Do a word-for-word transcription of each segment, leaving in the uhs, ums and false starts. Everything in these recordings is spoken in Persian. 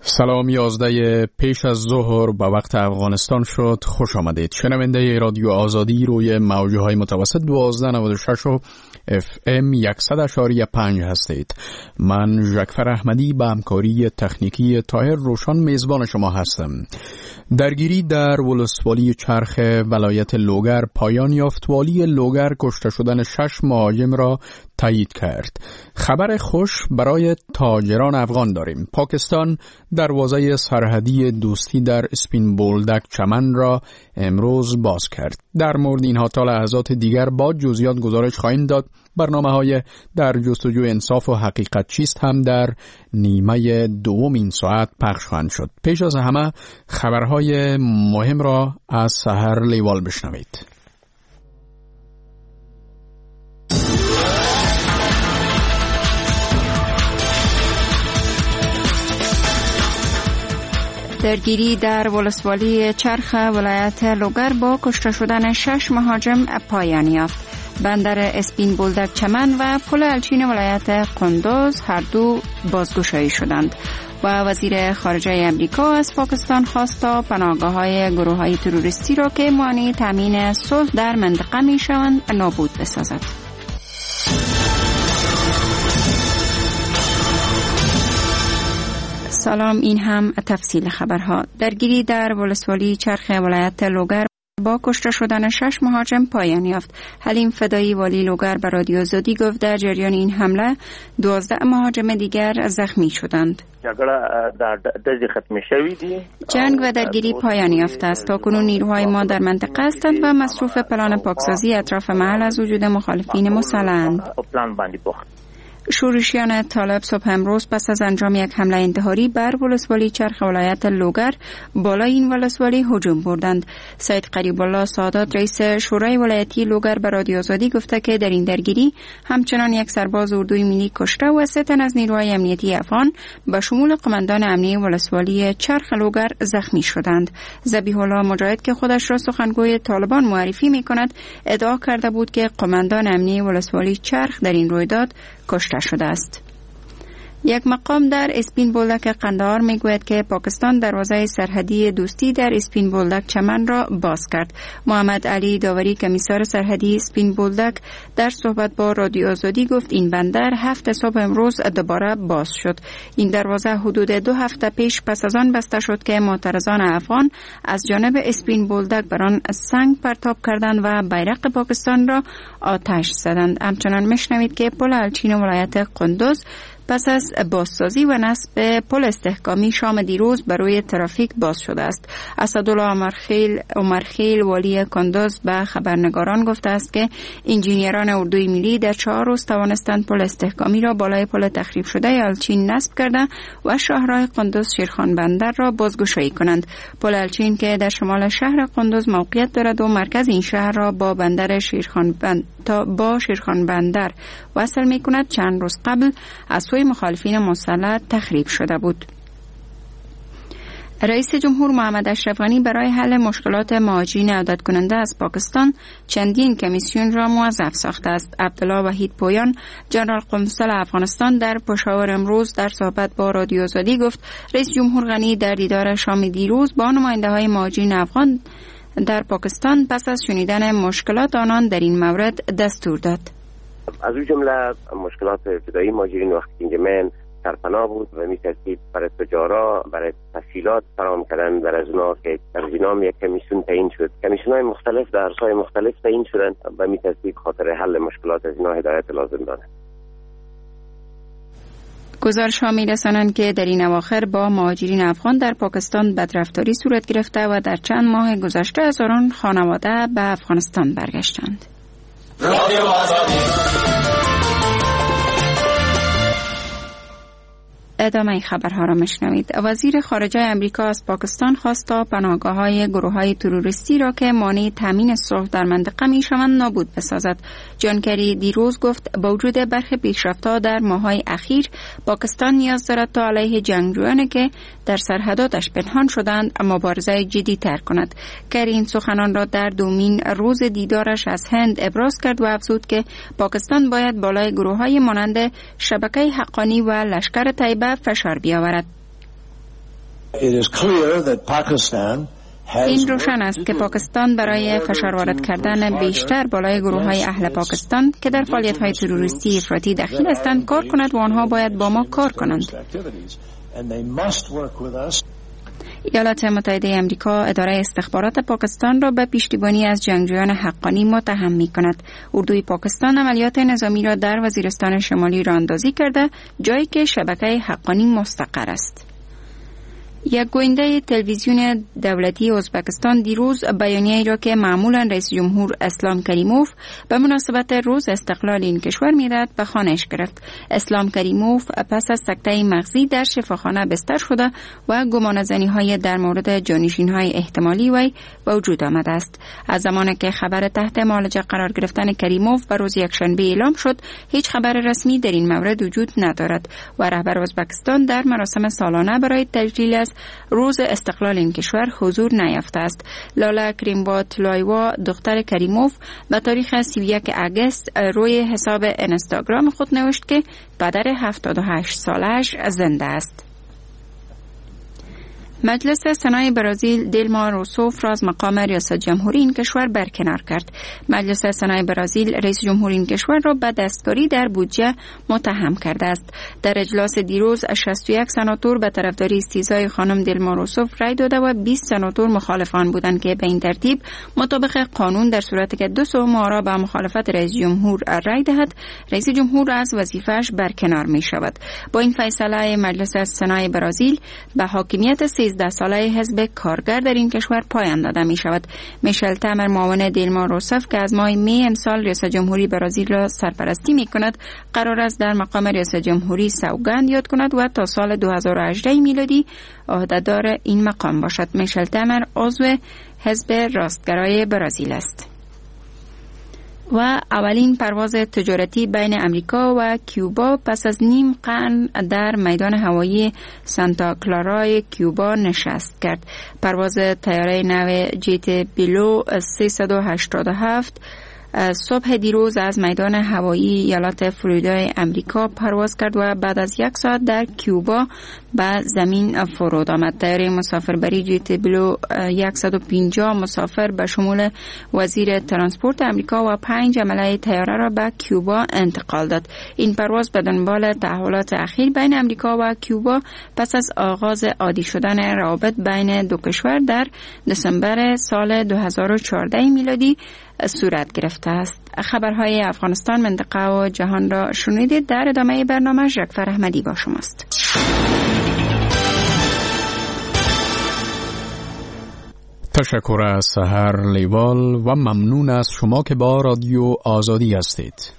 سلام، یازده پیش از ظهر به وقت افغانستان شد. خوش آمدید. شنونده رادیو آزادی روی موجه های متوسط دوازده نود و شش و اف ام صد اشاری پنج هستید. من ژکفر احمدی به همکاری تکنیکی طاهر روشن میزبان شما هستم. درگیری در ولسوالی چرخ ولایت لوگر پایان یافت. والی لوگر کشته شدن شش مهاجم را تایید کرد. خبر خوش برای تاجران افغان داریم. پاکستان دروازه سرحدی دوستی در اسپین بولدک چمن را امروز باز کرد. در مورد اینها تا لحظات دیگر با جزئیات گزارش خواهیم داد. برنامه‌های در جستجوی انصاف و حقیقت چیست هم در نیمه دوم این ساعت پخش خواهند شد. پیش از همه خبرهای مهم را از سحر لیوال بشنوید. درگیری در ولسوالی چرخ ولایت لوگر با کشته شدن شش مهاجم پایان یافت. بندر اسپین بولدک چمن و پل الچین ولایت قندوز هر دو بازگشایی شدند و وزیر خارجه امریکا از پاکستان خواست تا پناهگاه‌های گروه‌های تروریستی را که مانع تامین صلح در منطقه می‌شوند نابود بسازد. سلام، این هم تفصیل خبرها. درگیری در ولسوالی چرخ ولایت لوگر با کشته شدن شش مهاجم پایان یافت. حلیم فدایی والی لوگر به رادیو آزادی گفت در جریان این حمله دوازده مهاجم دیگر زخمی شدند. جنگ و درگیری پایان یافته است. تاکنون نیروهای ما در منطقه هستند و مصروف پلان پاکسازی اطراف محل از وجود مخالفین مسلحند. شورشیان طالب صبح امروز پس از انجام یک حمله انتحاری بر ولسوالی چرخ ولایت لوگر بالای این ولسوالی هجوم بردند. سید قریب الله سادات رئیس شورای ولایتی لوگر به رادیو آزادی گفته که در این درگیری همچنان یک سرباز اردوی ملی کشته و سه تن از نیروهای امنیتی افغان به شمول قماندان امنیتی ولسوالی چرخ لوگر زخمی شدند. ذبیح الله مجاهد که خودش را سخنگوی طالبان معرفی می‌کند ادعا کرده بود که قماندان امنیتی ولسوالی چرخ در این رویداد کشته شده است. یک مقام در اسپین بولدک قندهار میگوید که پاکستان دروازه سرحدی دوستی در اسپین بولدک چمن را باز کرد. محمد علی داوری کمیسار سرحدی اسپین بولدک در صحبت با رادیو آزادی گفت این بندر هفت صبح امروز دوباره باز شد. این دروازه حدود دو هفته پیش پس از آن بسته شد که معترضان افغان از جانب اسپین بولدک بر آن سنگ پرتاب کردند و بیرق پاکستان را آتش زدند. همچنان میشنوید که پل الچین ولایت قندوز پس از بازسازی و نصب پل استحکامی شام دیروز برای ترافیک باز شده است. اسدالله عمرخیل عمرخیل والی قندوز به خبرنگاران گفته است که انجینیران اردوی ملی در چهار روز توانستند پل استحکامی را بالای پل تخریب شده الچین نصب کرده و شاهراه قندوز شیرخان بندر را بازگشایی کنند. پل الچین که در شمال شهر قندوز موقعیت دارد و مرکز این شهر را با بندر شیرخان بند تا با شیرخان بندر وصل می کند چند روز قبل از سوی مخالفین مسلح تخریب شده بود. رئیس جمهور محمد اشرف غنی برای حل مشکلات مهاجرین عودت کننده از پاکستان چندین کمیسیون را موظف ساخته است. عبدالله وحید پویان جنرال قنصل افغانستان در پشاور امروز در صحبت با رادیو آزادی گفت رئیس جمهور غنی در دیدار شام دیروز با نماینده های مهاجرین افغان در پاکستان پس از شنیدن مشکلات آنان در این مورد دستور داد. از او جمله مشکلات ابتدایی مهاجرین وقتی اینجا من سرپناه بود و می‌ترسید برای تجارا برای تسهیلات فراهم کردن در از اونا که در زینام یک کمیسیون تعیین شد. کمیسیون‌های مختلف در عرصه‌های مختلف تعیین شدند و می‌ترسید خاطر حل مشکلات از اینا هدایت لازم دارد. گزارش‌ها می‌رسانند که در این اواخر با مهاجرین افغان در پاکستان بدرفتاری صورت گرفته و در چند ماه گذشته هزاران خانواده به افغانستان برگشتند. رادیو آزادی. ادامه خبرها را میشنوید. وزیر خارجه امریکا از پاکستان خواست تا پناهگاه‌های گروه‌های تروریستی را که مانع تامین صلح در منطقه میشوند نابود بسازد. جان کری دیروز گفت با وجود برخی پیشرفت‌ها در ماه‌های اخیر پاکستان نیاز دارد تا علیه جنگجویانی که در سرحداتش پنهان شدند مبارزه جدی تر کند. کری این سخنان را در دومین روز دیدارش از هند ابراز کرد و افزود که پاکستان باید بالای گروه‌های مانند شبکه حقانی و لشکر طیبه فشار بیاورد. این روشن است که پاکستان برای فشار وارد کردن بیشتر بالای گروه های اهل پاکستان که در فعالیت های تروریستی افراطی دخیل هستند کار کند و آنها باید با ما کار کنند. ایالات متحده آمریکا اداره استخبارات پاکستان را به پشتیبانی از جنگجویان حقانی متهم می کند. اردوی پاکستان عملیات نظامی را در وزیرستان شمالی راهاندازی کرده، جایی که شبکه حقانی مستقر است. یک گوینده تلویزیون دولتی ازبکستان دیروز بیانیه‌ای را که معمولا رئیس جمهور اسلام کریموف به مناسبت روز استقلال این کشور می‌دهد به خوانش گرفت. اسلام کریموف پس از سکته مغزی در شفاخانه بستر شده و گمانه‌زنی‌های در مورد جانشین‌های احتمالی وی به وجود آمده است. از زمانی که خبر تحت معالجه قرار گرفتن کریموف به روز یکشنبه اعلام شد، هیچ خبر رسمی در این مورد وجود ندارد و رهبر ازبکستان در مراسم سالانه برای تجلیل از روز استقلال این کشور حضور نیافته است. لالا کریمباتلایوا دختر کریموف به تاریخ سی و یک آگوست روی حساب اینستاگرام خود نوشت که پدر هفتاد و هشت سالش زنده است. مجلس سنای برازیل دیلما روسوف را از مقام ریاست جمهوری این کشور برکنار کرد. مجلس سنای برازیل رئیس جمهوری این کشور را به دستکاری در بودجه متهم کرده است. در اجلاس دیروز شصت و یک سناتور به طرفداری استیضای خانم دیلما روسوف رای داده و بیست سناتور مخالف آن بودند که به این ترتیب مطابق قانون در صورتی که دو سوم آرا به مخالفت رئیس جمهور رای دهد، رئیس جمهور از وظیفه‌اش برکنار می شود. با این فیصله مجلس سنای برازیل به حاکمیت سیزده ساله حزب کارگر در این کشور پایان داده می شود. میشل تامر معاون دیلما روسوف که از ماه می امسال ریاست جمهوری برازیل را سرپرستی می کند، قرار است در مقام ریاست جمهوری سوگند یاد کند و تا سال دو هزار و هجده میلادی عهدهدار این مقام باشد. میشل تامر عضو حزب راستگرای برازیل است. و اولین پرواز تجارتی بین امریکا و کیوبا پس از نیم قرن در میدان هوایی سانتا کلارای کیوبا نشست کرد. پرواز طیاره نو جیت بیلو سیصد و هشتاد و هفت صبح دیروز از میدان هوایی ایالات فلوریدای امریکا پرواز کرد و بعد از یک ساعت در کیوبا به زمین فرود آمد. طیاره مسافربری جیت بلو صد و پنجاه مسافر به شمول وزیر ترانسپورت امریکا و پنج عمله طیاره را به کیوبا انتقال داد. این پرواز به دنبال تحولات اخیر بین امریکا و کیوبا پس از آغاز عادی شدن روابط بین دو کشور در دسامبر سال دو هزار و چهارده میلادی صورت گرفته است. خبرهای افغانستان، منطقه و جهان را شنیدید. در ادامه برنامه ژکفر احمدی با شماست. تشکر از سحر لیوال و ممنون از شما که با رادیو آزادی هستید.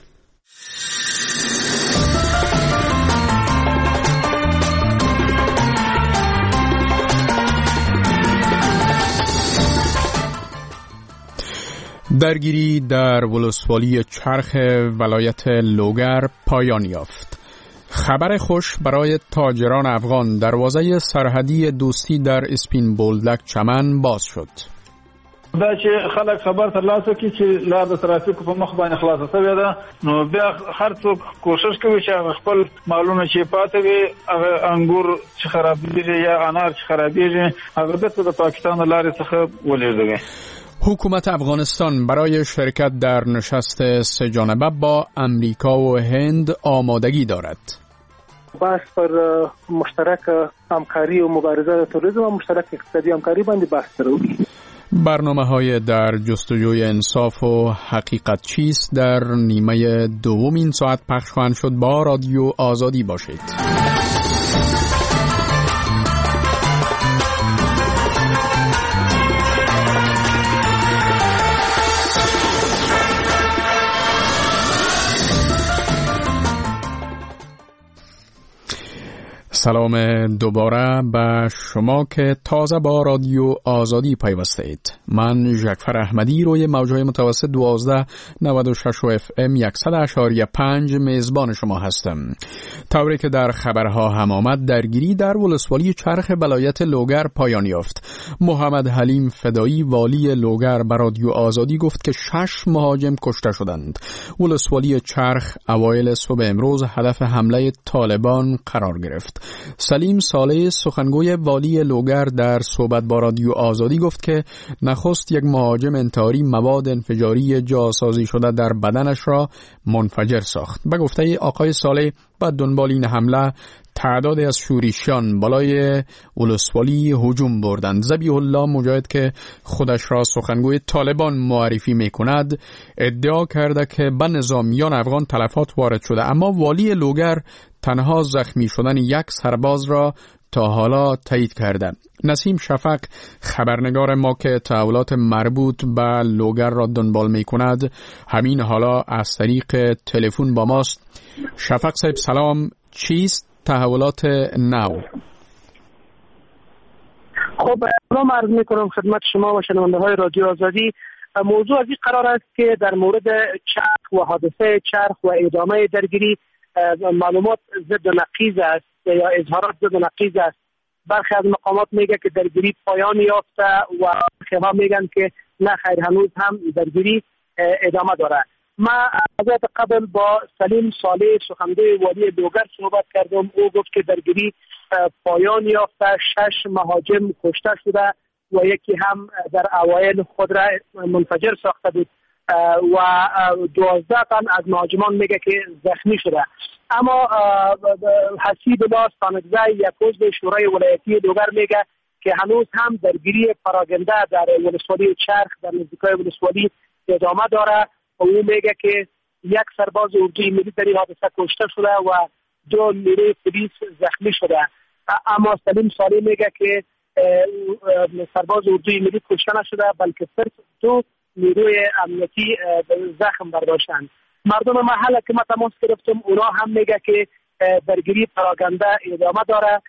درگیری در ولسوالی چرخ ولایت لوگر پایان یافت. خبر خوش برای تاجران افغان، دروازه سرحدی دوستی در اسپین بولدک چمن باز شد. دا چې خلک خبر ترلاسه کړي چې لار د ترافیکو په مخ باندې خلاصه شوې ده، نو بیا هر څوک کوشش کوي چې خپل مالونه چې پاتې وي، هغه انګور چې خرابېږي یا انار چې خرابېږي، هغه بیرته د پاکستان لارې څخه ولېږدوي. حکومت افغانستان برای شرکت در نشست سه جانبه با امریکا و هند آمادگی دارد. بحث پر مشترک همکاری و مبارزه توریسم و مشترک اقتصادی همکاری باندې بحث درو. برنامه های در جستجوی انصاف و حقیقت چیست در نیمه دوم این ساعت پخش خواهند شد. با رادیو آزادی باشید. سلام دوباره به شما که تازه با رادیو آزادی پیوسته اید. من ژکفر احمدی روی موجهای متوسط دوازده نود و شش و اف ام صد اشاری پنج میزبان شما هستم. طوری که در خبرها هم آمد، درگیری در ولسوالی چرخ ولایت لوگر پایان یافت. محمد حلیم فدایی والی لوگر به رادیو آزادی گفت که شش مهاجم کشته شدند. ولسوالی چرخ اوایل صبح امروز هدف حمله طالبان قرار گرفت. سلیم صالح سخنگوی والی لوگر در صحبت با رادیو آزادی گفت که نخست یک مهاجم انتحاری مواد انفجاری جاسازی شده در بدنش را منفجر ساخت. به گفته آقای صالح بعد دنبال این حمله تعدادی از شورشیان بالای ولسوالی هجوم بردند. ذبیح الله مجاهد که خودش را سخنگوی طالبان معرفی می کند ادعا کرده که به نظامیان افغان تلفات وارد شده، اما والی لوگر تنها زخمی شدن یک سرباز را تا حالا تایید کرده. نسیم شفق خبرنگار ما که تحولات مربوط به لوگر را دنبال می کند همین حالا از طریق تلفن با ماست. شفق صاحب سلام، چیست تحولات نو؟ خب سلام عرض می کنم خدمت شما و شنونده های رادیو آزادی. موضوع از این قرار است که در مورد چرخ و حادثه چرخ و ادامه درگیری معلومات ضد و نقیض است یا اظهارات ضد و نقیض است. برخی از مقامات میگه که درگیری پایان یافته و برخی ها میگن که نه خیر هنوز هم درگیری ادامه داره. ما از قبل با سلیم صالح سخنگوی والی لوگر صحبت کردم. او گفت که درگیری پایان یافته، شش مهاجم کشته شده و یکی هم در اوایل خود را منفجر ساخته بود و دوازده تن از مهاجمان میگه که زخمی شده. اما حسیب الله سانگزه یک عضو شورای ولایتی لوگر میگه که هنوز هم درگیری پراگنده در ولسوالی چرخ در نزدیکای ولسوالی ادامه داره. او میگه که یک سرباز اردوی ملی در این حادثه کشته شده و دو نیروی پلیس زخمی شده. اما سلیم صالح میگه که سرباز اردوی ملی کشته نشده بلکه صرف دو نیروی امنیتی زخم برداشتند. مردم محل که ما تماس گرفتم اونا هم میگه که درگیری پراگنده ادامه داره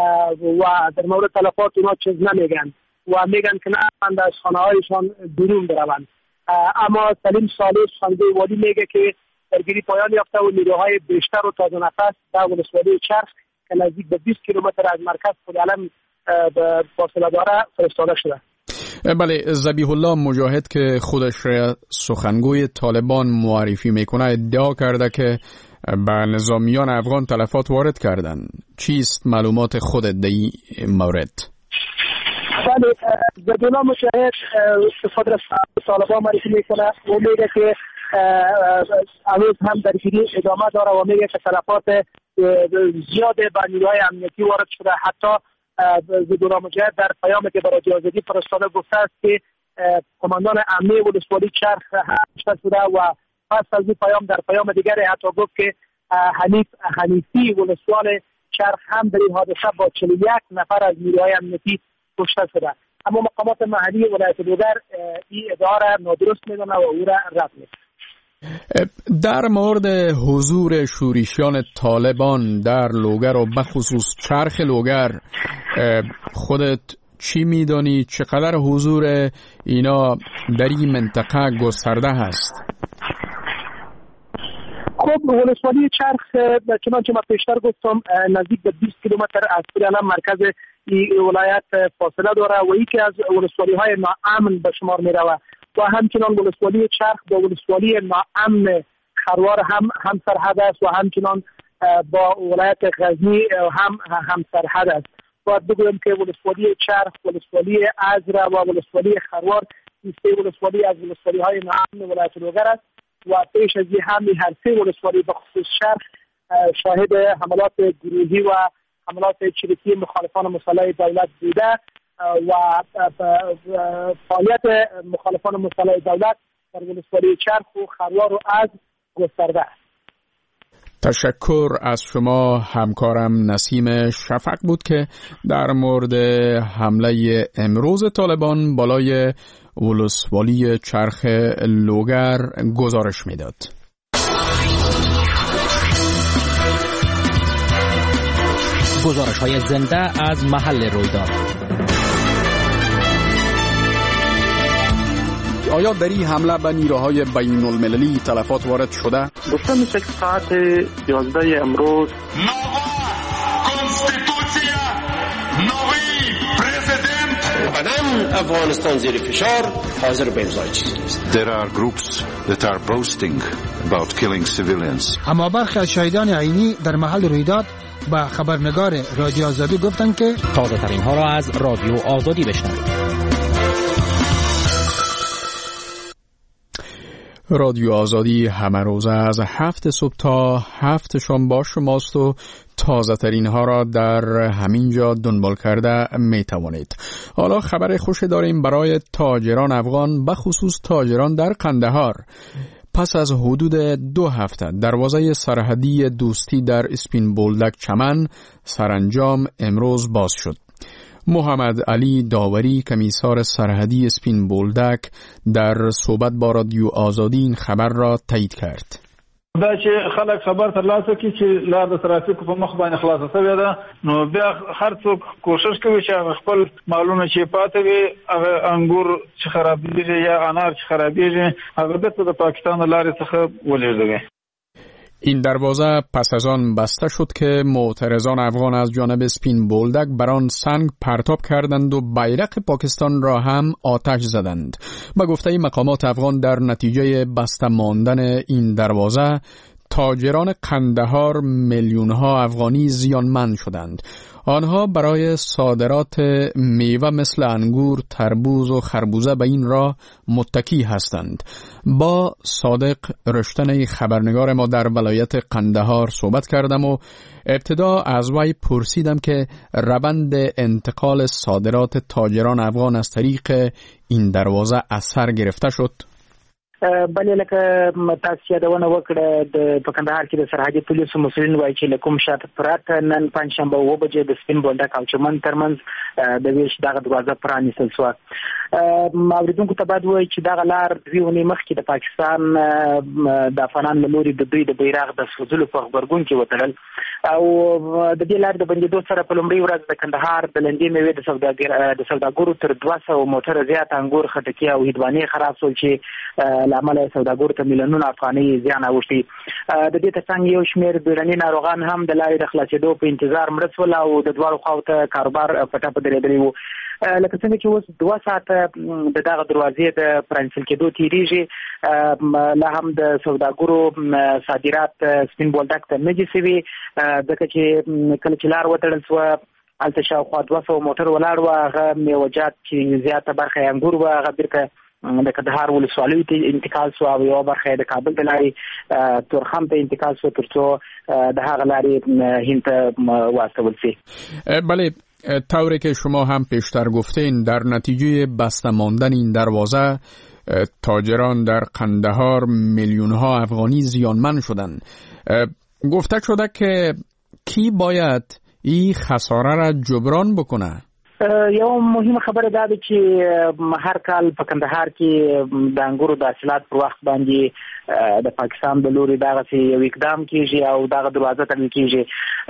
و در مورد تلفات اونا چیز نمیگن و میگن که نه از خانه هایشان بیرون بروند. اما سلیم صالح سخنگوی والی میگه که درگیری پایان یافته و نیروهای بیشتر و تازه نفس در ولسوالی چرخ که نزدیک به بیست کیلومتر از مرکز خودعلم به فاصله داره فرستاده شده. بله، ذبیح الله مجاهد که خودش را سخنگوی طالبان معرفی میکنه ادعا کرده که به نظامیان افغان تلفات وارد کردن. چیست معلومات خودت در این مورد؟ بله، ذبیح الله مجاهد خود را طالبان معرفی میکنه و میگه که هنوز هم درگیری ادامه داره و میگه که تلفات زیاد به نیروهای امنیتی وارد شده. حتی ذبیح الله مجاهد در پیامی که برای رادیو آزادی فرستاده گفته است که کماندان امنی ولسوالی چرخ کشته شده و پس از این پیام در پیام دیگری حتی گفت که حنیف حنیفی ولسوال چرخ هم در این حادثه با چهل و یک نفر از نیروهای امنیتی کشته شده. اما مقامات محلی ولایت لوگر این ادعا را نادرست میدونه و او را رد میکنه. در مورد حضور شورشیان طالبان در لوگر و بخصوص چرخ لوگر خودت چی میدانی؟ چقدر حضور اینا در این منطقه گسترده هست؟ خب ولسوالی چرخ چنانچه من پیشتر گفتم نزدیک به بیست کیلومتر از فعلا مرکز این ولایت فاصله داره و یکی از ولسوالی های ناامن به شمار می روه و همچنان ولسوالی چرخ با ولسوالی ناامن خروار هم هم سرحد است و همچنان با ولایت غزنی هم هم سرحد است. باید بگویم که ولسوالی چرخ، ولسوالی ازرا و ولسوالی خروار این سه ولسوالی از ولسوالی های ناامن ولایت لوگر است و پیش از این هم هر سه ولسوالی به خصوص چرخ شاهد حملات گروهی و حملات چریکی مخالفان مسلح دولت بوده و فعالیت مخالفان مسلح دولت در ولسوالی چرخ و خروار و از گسترده است. تشکر از شما. همکارم نسیم شفق بود که در مورد حمله امروز طالبان بالای ولسوالی چرخ لوگر گزارش میداد. گزارش های زنده از محل رویداد. آیا در این حمله به نیروهای بین المللی تلفات وارد شده؟ گفته میشه که ساعت یازده امروز قدم افغانستان زیر فشار حاضر به امضای چیزی است. There are groups that are boasting about killing civilians. اما برخی از شاهدان عینی در محل رویداد به خبرنگار رادیو آزادی گفتند که تازه ترین ها را از رادیو آزادی بشنوید. رادیو آزادی همه روزه از هفت صبح تا هفت شام با شماست و تازه ترین ها را در همین جا دنبال کرده می توانید. حالا خبر خوش داریم برای تاجران افغان، بخصوص تاجران در قندهار. پس از حدود دو هفته دروازه سرحدی دوستی در اسپین بولدک چمن سرانجام امروز باز شد. محمد علی داوری کمیسار سرحدی اسپین بولدک در صحبت با رادیو آزادی این خبر را تایید کرد. دا چې خلک خبر ترلاسه کړي چې لار د ترافیکو په مخ باندې خلاصه شوې ده، نو بیا هر څوک کوشش کوي چې خپل مالونه چې پاتې وي، هغه انګور چې خرابېږي یا انار چې خرابېږي، هغه بیرته د پاکستان لارې څخه ولېږدوي. این دروازه پس از آن بسته شد که معترضان افغان از جانب اسپین بولدک بر آن سنگ پرتاب کردند و بیرق پاکستان را هم آتش زدند. به گفته مقامات افغان در نتیجه بسته ماندن این دروازه تاجران قندهار میلیون‌ها افغانی زیانمند شدند. آنها برای صادرات میوه مثل انگور، تربوز و خربوزه به این راه متکی هستند. با صادق رشتنی خبرنگار ما در ولایت قندهار صحبت کردم و ابتدا از وی پرسیدم که روند انتقال صادرات تاجران افغان از طریق این دروازه اثر گرفته شد. بلې لکه تاسو یادونه وکړه د په کندهار کې د سرحدي پولیسو مسؤلین وایي چې له کوم شاته پراته نن پنځشنبه اوه بجې د سپین بولدک او چمن ترمنځ د ویش دغه دروازه پرانیستل شوه. اوریدونکو ته باید ووایي چې دغه لار دوې اونۍ مخکې د پاکستان د افغانانو له لوري د دوی د بیرغ د سوځلو په غبرګون کې وتړل او د دې لارې د بندېدو سره په لومړۍ ورځ د کندهار د لندې میوې د سوداګر د سوداګرو تر دوه سوه موټره زیات انګور، خټکي او هندوانې خراب شول چې لامل سوداګرو ته میلیونونه افغانۍ زیان اوښتي. د دې ترڅنګ یو شمېر بیړني ناروغان هم د لارې د خلاصېدو په انتظار مړه شول او د دواړو خواو ته کاروبار په ټپه درېدلی و. لکه څنګه چې اوس دوه ساعته د دغه دروازې د پرانیستل کېدو تېرېږي، لا هم د سوداګرو صادرات سپین بولدک ته نه دي شوي، ځکه چې کله چې لار وتړل شوه هلته شاوخوا دوه سوه موټر ولاړ وه. هغه میوهجات چې زیاته برخه یې انګور وه، هغه بیرته د کندهار ولسوالیو ته انتقال شو او یوه برخه یې د کابل د لارې تورخم ته انتقال شو تر څو د هغه لارې هند ته واستول شي. بله، طوری که شما هم پیشتر گفتین در نتیجه بسته ماندن این دروازه تاجران در قندهار میلیون‌ها افغانی زیانمند شدند. گفته شده که کی باید این خساره را جبران بکنه؟ یو مهمه خبره دا ده چې هر کال په کندهار کې د انګورو د حاصلات پر وخت باندې د پاکستان د لوري دغسې یو اقدام کېږي او دغه دروازه تړل کېږي.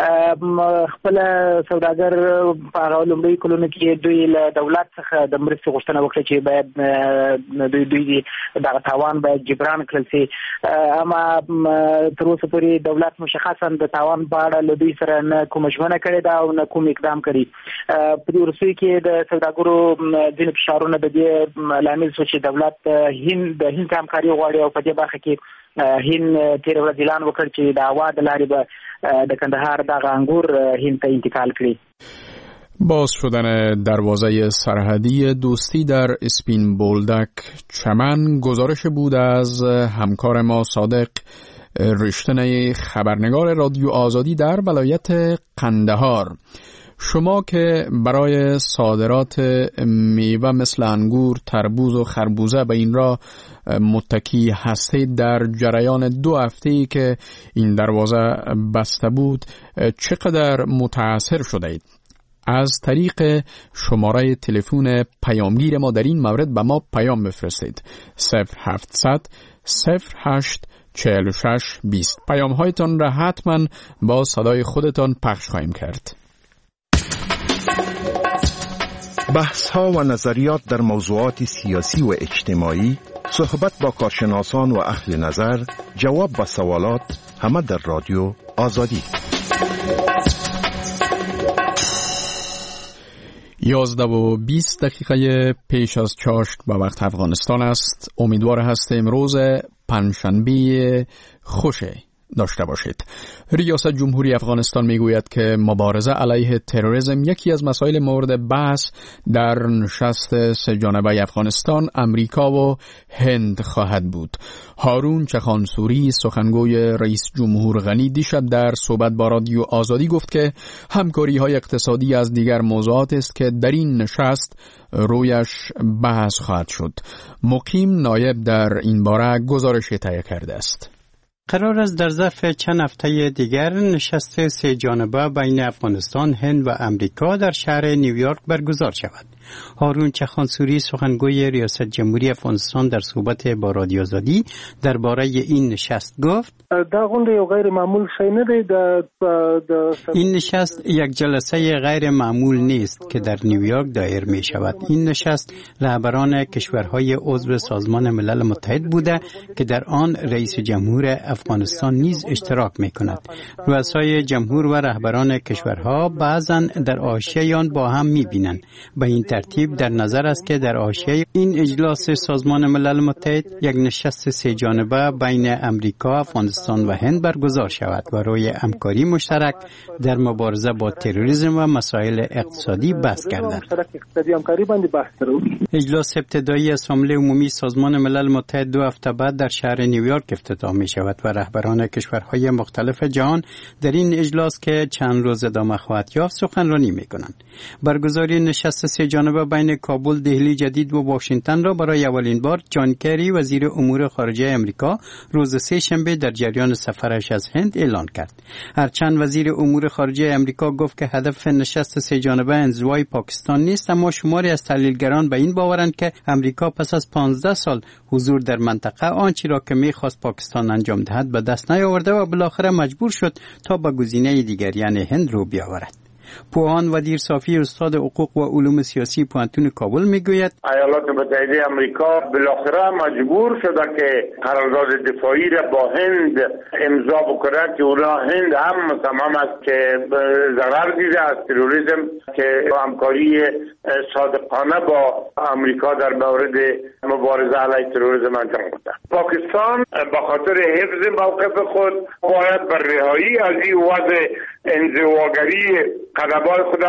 خپله سوداګر په هغه لومړیو کلونو کې دوی له دولت څخه د مرستې غوښتنه وکړه چې باید دوی دوی دغه تاوان باید جبران کړل شي، اما تر اوسه پورې دولت مشخصا د تاوان په اړه له دوی سره نه کومه ژمنه کړې ده او نه کوم اقدام کړي. په دې وروستیو کې د سوداګرو ځینې فشارونه د دې لامل شو چې دولت هند د هند همکاري غواړي او په دې برخه کې هند تېره ورځ اعلان وکړ چې د هوا د لارې به د کندهار دغه انګور هند ته انتقال کړي. باز شدن دروازه سرحدی دوستی در اسپین بولدک چمن گزارش بود از همکار ما صادق رشتنی خبرنگار رادیو آزادی در ولایت قندهار. شما که برای صادرات میوه مثل انگور، تربوز و خربوزه به این راه متکی هستید، در جریان دو هفته‌ای که این دروازه بسته بود چقدر متاثر شدید؟ از طریق شماره تلفن پیامگیر ما در این مورد به ما پیام بفرستید. صفر هفتصد صفر هشت چهل و شش بیست. پیام هایتان را حتما با صدای خودتان پخش خواهیم کرد. بحث ها و نظریات در موضوعات سیاسی و اجتماعی، صحبت با کارشناسان و اهل نظر، جواب به سوالات، همه در رادیو آزادی. یازده و بیست دقیقه پیش از چاشت به وقت افغانستان است. امیدوار هست امروز پنجشنبه خوشه. داشته باشید. ریاست جمهوری افغانستان میگوید که مبارزه علیه تروریسم یکی از مسائل مورد بحث در نشست سه جانبه افغانستان، امریکا و هند خواهد بود. هارون چخانسوری سخنگوی رئیس جمهور غنی دیشب در صحبت با رادیو آزادی گفت که همکاری های اقتصادی از دیگر موضوعات است که در این نشست رویش بحث خواهد شد. مقیم نایب در این باره گزارش تهیه کرده است. قرار است در ظرف چند هفته دیگر نشست سه جانبه بین افغانستان، هند و امریکا در شهر نیویورک برگزار شود. هارون چخانسوری سخنگوی ریاست جمهوری افغانستان در صحبت با رادیو آزادی درباره این نشست گفت: دا غونډه یو غیر معمول شی نه دی. این نشست یک جلسه غیر معمول نیست که در نیویورک دایر می شود. این نشست رهبران کشورهای عضو سازمان ملل متحد بوده که در آن رئیس جمهور افغانستان نیز اشتراک می کند. رؤسای جمهور و رهبران کشورها بعضا در حاشیه آن با هم می بینند. به این ترتیب در نظر است که در حاشیه این اجلاس سازمان ملل متحد یک نشست سه جانبه بین امریکا، افغانستان و هند برگزار شود و روی همکاری مشترک در مبارزه با تروریسم و مسائل اقتصادی بحث گردد. اجلاس ابتدایی اسمبلی عمومی سازمان ملل متحد دو هفته بعد در شهر نیویورک افتتاح می شود و رهبران کشورهای مختلف جهان در این اجلاس که چند روز ادامه خواهد یافت سخنرانی می کنند. برگزاری نشست سه جانبه بین کابل، دهلی جدید و واشنگتن را برای اولین بار جان کری وزیر امور خارجه امریکا روز سه شنبه در جریان سفرش از هند اعلان کرد. هرچند وزیر امور خارجه امریکا گفت که هدف نشست سه جانبه انزوای پاکستان نیست، اما شماری از تحلیلگران به این باورند که امریکا پس از پانزده سال حضور در منطقه آنچه را که می‌خواست پاکستان انجام دهد به دست نیاورده و بالاخره مجبور شد تا به گزینه دیگر یعنی هند رو بیاورد. پوهان ودیر صافی استاد حقوق و علوم سیاسی پوهنتون کابل میگوید ایالات متحده آمریکا بالاخره مجبور شده که قرارداد دفاعی را با هند امضا بکنه که اونا هند هم مصمم است که ضرر دیده از تروریسم که همکاری صادقانه با آمریکا در مورد مبارزه علیه تروریسم انجام بده. پاکستان به خاطر حفظ موقف خود باید بر رهایی از این وضع انزواگری قدم‌های خود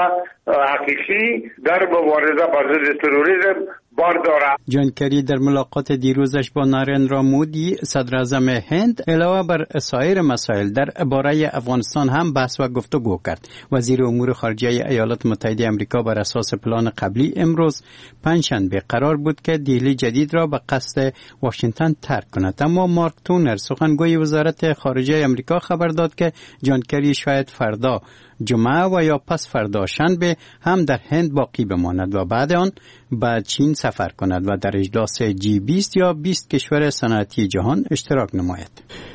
حقیقی در مبارزه با ضد تروریسم بار دارد. جان کری در ملاقات دیروزش با نارندرا مودی صدر اعظم هند علاوه بر سایر مسائل در باره افغانستان هم بحث و گفتگو کرد. وزیر امور خارجه ایالات متحده آمریکا بر اساس پلان قبلی امروز پنجشنبه قرار بود که دهلی جدید را به قصد واشنگتن ترک کند، اما مارک تونر سخنگوی وزارت خارجه آمریکا خبر داد که جان کری شاید فردا جمعه و یا پس فردا شنبه هم در هند باقی بماند و بعد آن به چین سفر کند و در اجلاس جی بیست یا بیست کشور صنعتی جهان اشتراک نماید.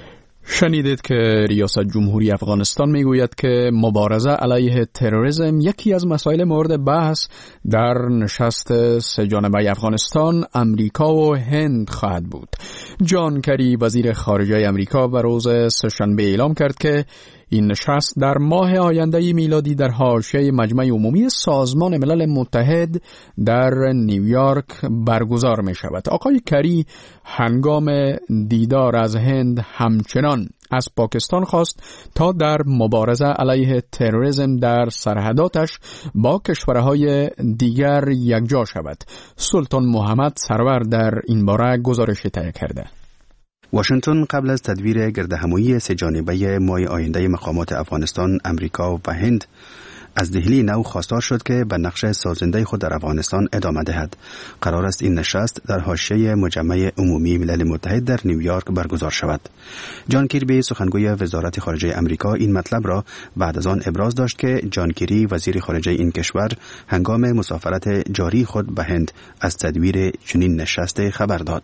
شنیدید که ریاست جمهوری افغانستان میگوید که مبارزه علیه تروریسم یکی از مسائل مورد بحث در نشست سه جانبه افغانستان، امریکا و هند خواهد بود. جان کری وزیر خارجه امریکا به روز سه‌شنبه اعلام کرد که این نشست در ماه آینده میلادی در حاشیه مجمع عمومی سازمان ملل متحد در نیویورک برگزار می شود. آقای کری هنگام دیدار از هند همچنان از پاکستان خواست تا در مبارزه علیه تروریسم در سرحداتش با کشورهای دیگر یکجا شود. سلطان محمد سرور در این باره گزارش تهیه کرده. واشنگتن قبل از تدویر گردهمایی سه جانبه ماه آینده مقامات افغانستان، امریکا و هند از دهلی نو خواستار شد که به نقش سازنده خود در افغانستان ادامه دهد. قرار است این نشست در حاشیه مجمع عمومی ملل متحد در نیویورک برگزار شود. جان کیربی سخنگوی وزارت خارجه امریکا این مطلب را بعد از آن ابراز داشت که جان کری وزیر خارجه این کشور هنگام مسافرت جاری خود به هند از تدویر چنین نشست خبر داد.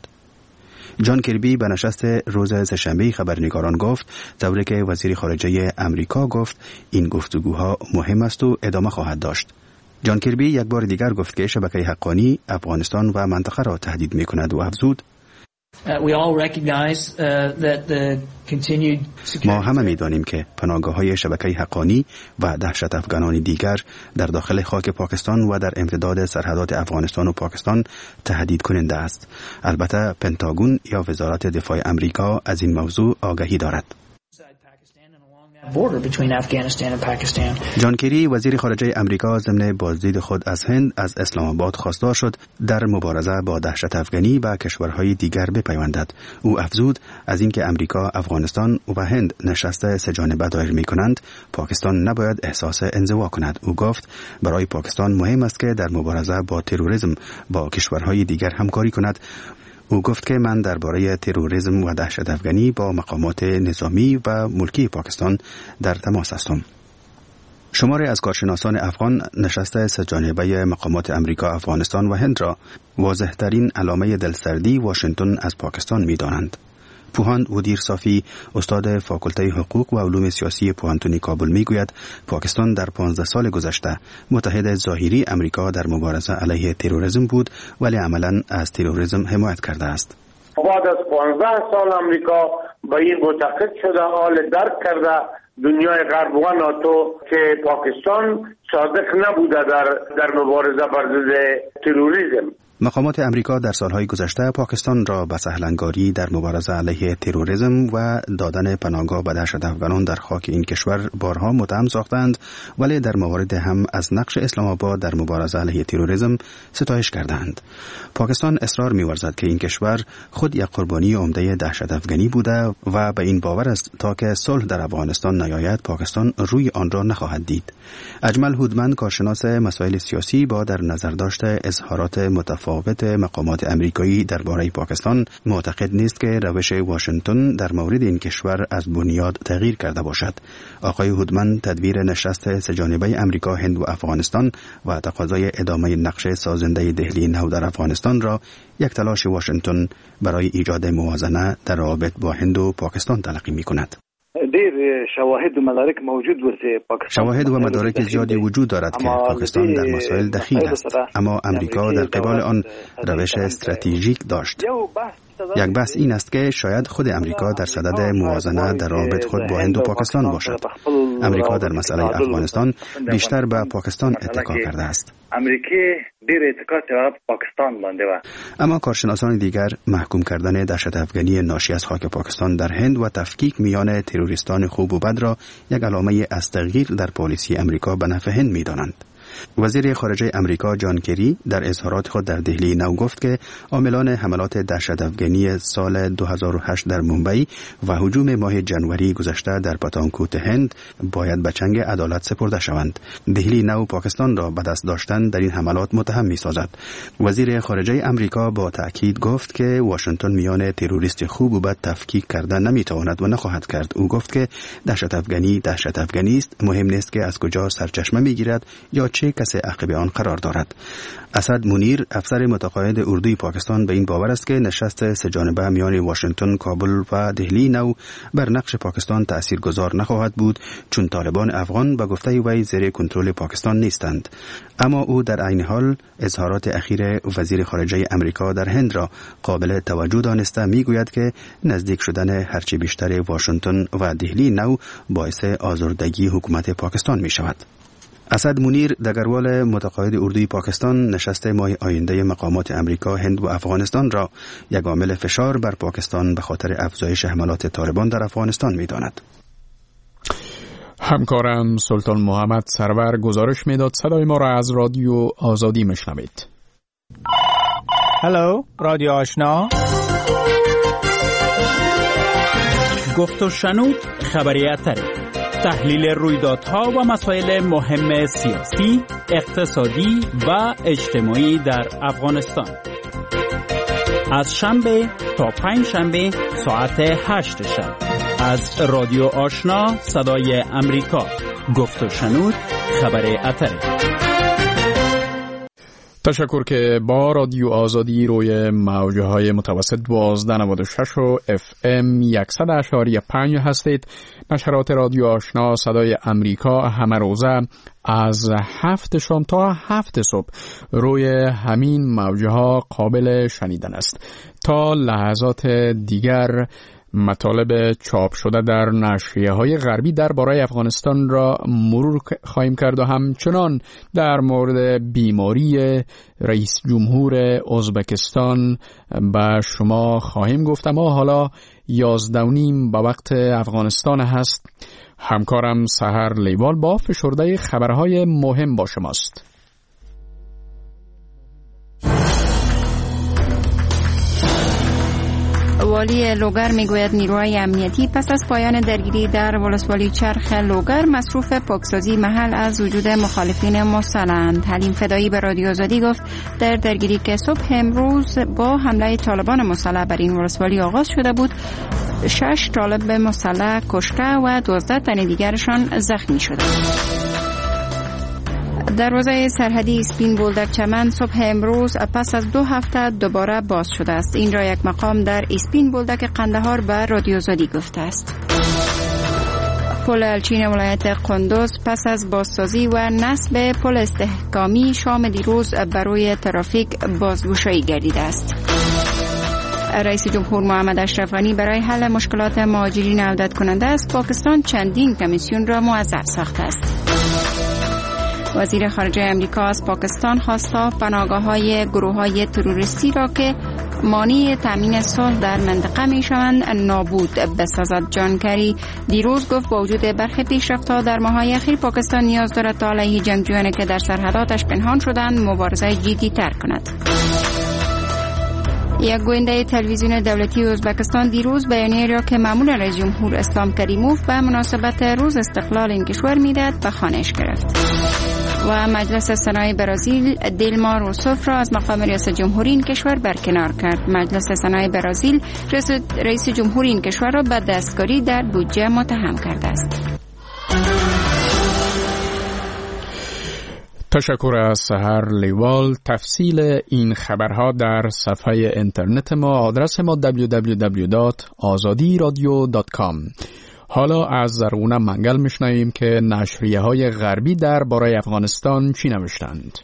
جان کربی به نشست روز سه‌شنبه خبرنگاران گفت طوری که وزیر خارجه امریکا گفت این گفتگوها مهم است و ادامه خواهد داشت. جان کربی یک بار دیگر گفت که شبکه حقانی افغانستان و منطقه را تهدید می کند و افزود ما همه می دانیم که پناهگاه های شبکه حقانی و دهشت افغانان دیگر در داخل خاک پاکستان و در امتداد سرحدات افغانستان و پاکستان تهدید کننده است. البته پنتاگون یا وزارت دفاع امریکا از این موضوع آگاهی دارد. جان کری وزیر خارجه امریکا ضمن بازدید خود از هند از اسلام آباد خواستار شد در مبارزه با دهشت افغانی به کشورهای دیگر بپیوندد. او افزود از اینکه امریکا، افغانستان و هند نشست سه‌جانبه دایر می‌کنند، پاکستان نباید احساس انزوا کند. او گفت برای پاکستان مهم است که در مبارزه با تروریسم با کشورهای دیگر همکاری کند. او گفت که من درباره تروریسم و دهشت افغانی با مقامات نظامی و ملکی پاکستان در تماس هستم. شماری از کارشناسان افغان نشست سه‌جانبه مقامات امریکا، افغانستان و هند را واضح‌ترین علامه دلسردی واشنگتن از پاکستان می‌دانند. پوهاند ودیر صافی، استاد فاکولته حقوق و علوم سیاسی پوهنتون کابل میگوید پاکستان در پانزده سال گذشته متحد ظاهری امریکا در مبارزه علیه تروریسم بود، ولی عملاً از تروریسم حمایت کرده است. بعد از پانزده سال امریکا به این معتقد شده، حال درک کرده دنیای غرب و ناتو که پاکستان صادق نبوده در در مبارزه بر ضد تروریسم. مقامات امریکا در سالهای گذشته پاکستان را به سهلنگاری در مبارزه علیه تروریسم و دادن پناهگاه به دهشت افغانان در خاک این کشور بارها متهم ساختند، ولی در موارد هم از نقش اسلام آباد در مبارزه علیه تروریسم ستایش کردند. پاکستان اصرار می‌ورزد که این کشور خود یک قربانی عمده دهشت افغانی بوده و به این باور است تا که صلح در افغانستان نیاید پاکستان روی آن را نخواهد دید. اجمل هودمن، کارشناس مسائل سیاسی، با در نظر داشته اظهارات متفاوت مقامات امریکایی درباره پاکستان معتقد نیست که روش واشنگتن در مورد این کشور از بنیاد تغییر کرده باشد. آقای هودمن تدبیر نشست سه‌جانبه امریکا، هند و افغانستان و تقاضای ادامه نقش سازنده دهلی نو در افغانستان را یک تلاش واشنگتن برای ایجاد موازنه در روابط با هند و پاکستان تلقی می‌کند. شواهد و مدارک موجود پاکستان شواهد و مدارک زیادی وجود دارد که پاکستان در مسائل دخیل است، اما امریکا در قبال آن روش استراتژیک داشت. یک بحث این است که شاید خود امریکا در صدد موازنه در رابط خود با هند و پاکستان باشد. امریکا در مسئله افغانستان بیشتر به پاکستان اتکا کرده است. امریکا دیر اتکا به پاکستان مانده و اما کارشناسان دیگر محکوم کردن دهشت افغانی ناشی از خاک پاکستان در هند و تفکیک میان تروریستان خوب و بد را یک علامه از تغییر در پالیسی امریکا به نفع هند می‌دانند. وزیر خارجه امریکا جان کری در اظهارات خود در دهلی نو گفت که عاملان حملات دهشت افغانی سال دو هزار و هشت در مومبئی و هجوم ماه جنوری گذشته در پتانکوت هند باید به چنگ عدالت سپرده شوند. دهلی نو پاکستان را به دست داشتن در این حملات متهم می‌سازد. وزیر خارجه امریکا با تأکید گفت که واشنگتن میان تروریست خوب و بد تفکیک کردن نمی‌تواند و نخواهد کرد. او گفت که دهشت افغانی دهشت افغانی است، مهم نیست که از کجا سرچشمه می‌گیرد یا چه کسی عقب آن قرار دارد. اسد منیر، افسر متقاعد اردوی پاکستان، به این باور است که نشست سه‌جانبه میان واشنگتن، کابل و دهلی نو بر نقش پاکستان تاثیرگذار نخواهد بود، چون طالبان افغان به گفته وی زیر کنترل پاکستان نیستند. اما او در عین حال اظهارات اخیر وزیر خارجه امریکا در هند را قابل توجه دانسته میگوید که نزدیک شدن هرچی بیشتر واشنگتن و دهلی نو باعث آزردگی حکومت پاکستان می شود. اسد منیر، دگروال متقاعد اردوی پاکستان، نشست ماه آینده مقامات امریکا، هند و افغانستان را یک عامل فشار بر پاکستان به خاطر افزایش حملات طالبان در افغانستان می‌داند. همکارم سلطان محمد سرور گزارش میداد. صدای ما را از رادیو آزادی میشنوید. هلو، رادیو آشنا. گفت و شنود خبریت تحلیل رویدادها و مسائل مهم سیاسی، اقتصادی و اجتماعی در افغانستان. از شنبه تا پنج شنبه ساعت هشت شب از رادیو آشنا صدای امریکا. گفت و شنود خبر اتر. تشکر که با رادیو آزادی روی موجه های متوسط دوازده نود و شش و اف ام صد اشاری پنج هستید. نشرات رادیو آشنا صدای امریکا همه روزه از هفت شام تا هفت صبح روی همین موجه ها قابل شنیدن است. تا لحظات دیگر مطالب چاپ شده در نشریه های غربی درباره افغانستان را مرور خواهیم کرد و همچنان در مورد بیماری رئیس جمهور ازبکستان به شما خواهیم گفت. اما حالا یازده و نیم به وقت افغانستان هست. همکارم سحر لیوال با فشرده خبرهای مهم با شماست. والی لوگر میگوید نیروهای امنیتی پس از پایان درگیری در ولسوالی چرخ لوگر مصروف پاکسازی محل از وجود مخالفین مسلحند. حلیم فدایی به رادیو آزادی گفت در درگیری که صبح امروز با حمله طالبان مسلح بر این ولسوالی آغاز شده بود، شش طالب مسلح کشته و دوازده تن دیگرشان زخمی شده. دروازه سرحدی اسپین بولدک چمن صبح امروز پس از دو هفته دوباره باز شده است. این را یک مقام در اسپین بولدک قندهار به رادیو آزادی گفته است. پل الچین ولایت قندوز پس از بازسازی و نصب پل استحکامی شام دیروز برای ترافیک بازگشایی گردیده است. رئیس جمهور محمد اشرف غنی برای حل مشکلات مهاجرین عودت کننده از پاکستان چندین کمیسیون را موظف ساخته است. وزیر خارجه امریکا از پاکستان خواست تا پناهگاه‌های گروه‌های تروریستی را که مانع تامین صلح در منطقه می‌شوند نابود بسازد. جان کری دیروز گفت با وجود برخی پیشرفت‌ها در ماه‌های اخیر پاکستان نیاز دارد تا علیه جنگجویانی که در سرحداتش پنهان شدند مبارزه جدی‌تر کند. یک گوینده تلویزیون دولتی ازبکستان دیروز بیانیه را که مأمور رئیس جمهور اسلام کریموف به مناسبت روز استقلال این کشور میدهد به خوانش گرفت. و مجلس سنای برازیل دیلما روسوف را از مقام ریاست جمهوری این کشور برکنار کرد. مجلس سنای برازیل رئیس جمهوری این کشور را به دستکاری در بودجه متهم کرده است. تشکر از سحر لیوال. تفصیل این خبرها در صفحه اینترنت ما، آدرس ما دبلیو دبلیو دبلیو دات آزادی رادیو دات کام. حالا از زرغونه منگل میشنویم که نشریه های غربی در باره افغانستان چی نوشتند.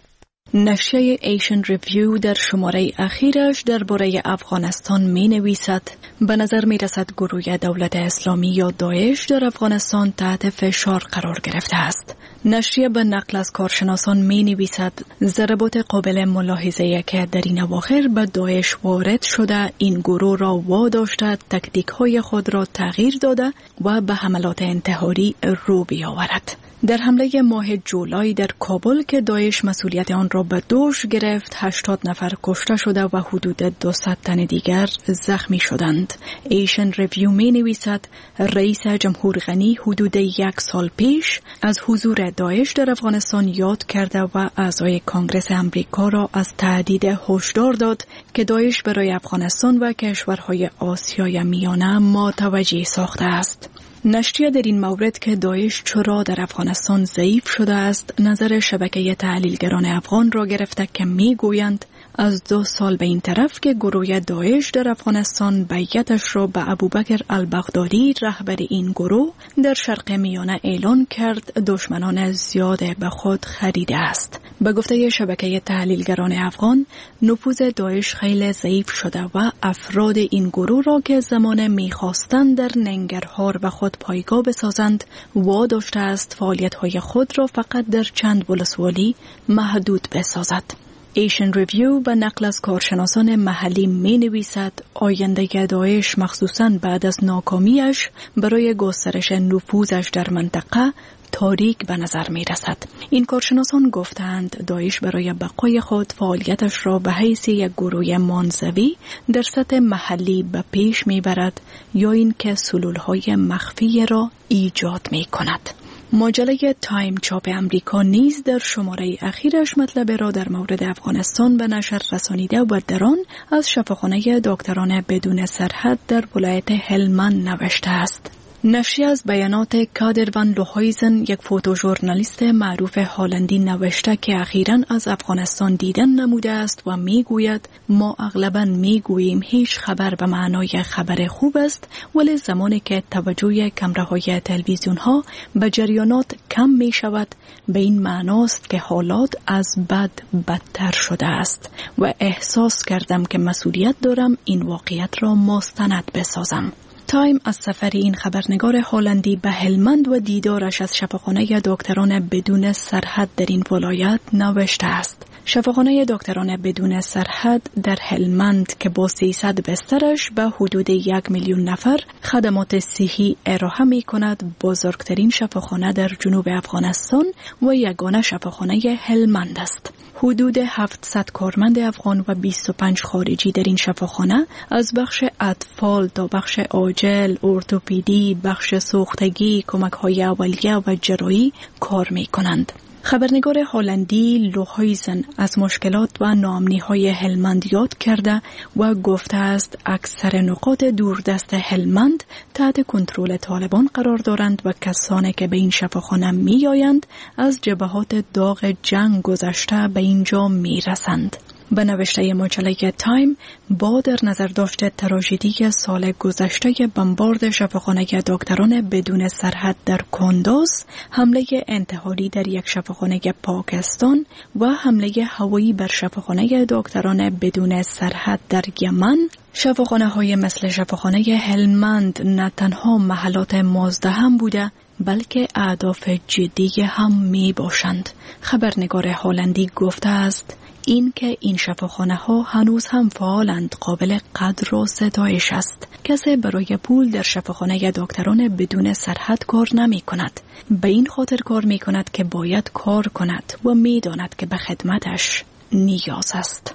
نشریه ایشن ریویو در شماره اخیرش درباره افغانستان می نویسد به نظر می رسد گروه دولت اسلامی یا داعش در افغانستان تحت فشار قرار گرفته است. نشریه به نقل از کارشناسان می نویسد ضربات قابل ملاحظه که در این اواخر به داعش وارد شده این گروه را واداشته تکتیک های خود را تغییر داده و به حملات انتحاری رو بیاورد. در حمله ماه جولای در کابل که داعش مسئولیت آن را به دوش گرفت، هشتاد نفر کشته شده و حدود دویست تن دیگر زخمی شدند. ایشن ریویو می نویسد رئیس جمهور غنی حدود یک سال پیش از حضور داعش در افغانستان یاد کرده و اعضای کانگرس امریکا را از تهدید هشدار داد که داعش برای افغانستان و کشورهای آسیای میانه متوجه ساخته است. نشریه در این مورد که داعش چرا در افغانستان ضعیف شده است، نظر شبکه تحلیلگران افغان را گرفته که می گویند از دو سال به این طرف که گروه داعش در افغانستان بیعتش را به ابوبکر البغدادی رهبر این گروه در شرق میانه اعلان کرد، دشمنان زیاد به خود خریده است. به گفته شبکه تحلیلگران افغان، نفوذ داعش خیلی ضعیف شده و افراد این گروه را که زمان می‌خواستند در ننگرهار و خود پایگاه بسازند واداشته است فعالیت‌های خود را فقط در چند ولسوالی محدود بسازد. ایشن ریویو به نقل از کارشناسان محلی می نویسد آینده داعش مخصوصاً بعد از ناکامیش برای گسترش نفوذش در منطقه تاریک به نظر می رسد. این کارشناسان گفتند داعش برای بقای خود فعالیتش را به حیث یک گروه منزوی در سطح محلی به پیش می برد یا اینکه سلولهای مخفی را ایجاد می کند. مجله تایم چاپ امریکا نیز در شماره اخیرش مطلب را در مورد افغانستان به نشر رسانیده و در آن از شفاخانه دکتران بدون سرحد در ولایت هلمند نوشته است. نشریه از بیانات کادر وان لوهایزن، یک فوتوژورنالیست معروف هلندی، نوشته که اخیراً از افغانستان دیدن نموده است و میگوید ما اغلباً میگوییم هیچ خبر به معنای خبر خوب است، ولی زمانی که توجه کامراهای تلویزیون ها به جریانات کم می شود به این معناست که حالات از بد بدتر شده است و احساس کردم که مسئولیت دارم این واقعیت را مستند بسازم. تایم از سفر این خبرنگار هلندی به هلمند و دیدارش از شفاخانه دکتران بدون سرحد در این ولایت نوشته است. شفاخانه دکتران بدون سرحد در هلمند که با سیصد بسترش به حدود یک میلیون نفر خدمات صحی ارائه می کند، بزرگترین شفاخانه در جنوب افغانستان و یگانه شفاخانه هلمند است. حدود هفتصد کارمند افغان و بیست و پنج خارجی در این شفاخانه از بخش اطفال تا بخش عاجل، ارتوپدی، بخش سوختگی، کمک‌های اولیه و جراحی کار می کنند. خبرنگار هلندی لوهایزن از مشکلات و ناامنی‌های هلمند یاد کرده و گفته است اکثر نقاط دوردست هلمند تحت کنترل طالبان قرار دارند و کسانی که به این شفاخانه می‌آیند از جبهات داغ جنگ گذشته به اینجا می‌رسند. به نوشته مجله تایم، با در نظر داشته تراژدی سال گذشته بمبارد شفاخانه دکتران بدون سرحد در کندوز، حمله انتحاری در یک شفاخانه پاکستان و حمله هوایی بر شفاخانه دکتران بدون سرحد در یمن، شفاخانه های مثل شفاخانه هلمند نه تنها محلات مزدحم بوده بلکه اهداف جدی هم می باشند. خبرنگار هلندی گفته است این که این شفاخانه ها هنوز هم فعالند قابل قدر و ستایش است. کسی برای پول در شفاخانه دکتران بدون سرحد کار نمی کند. به این خاطر کار می کند که باید کار کند و می داند که به خدمتش نیاز است.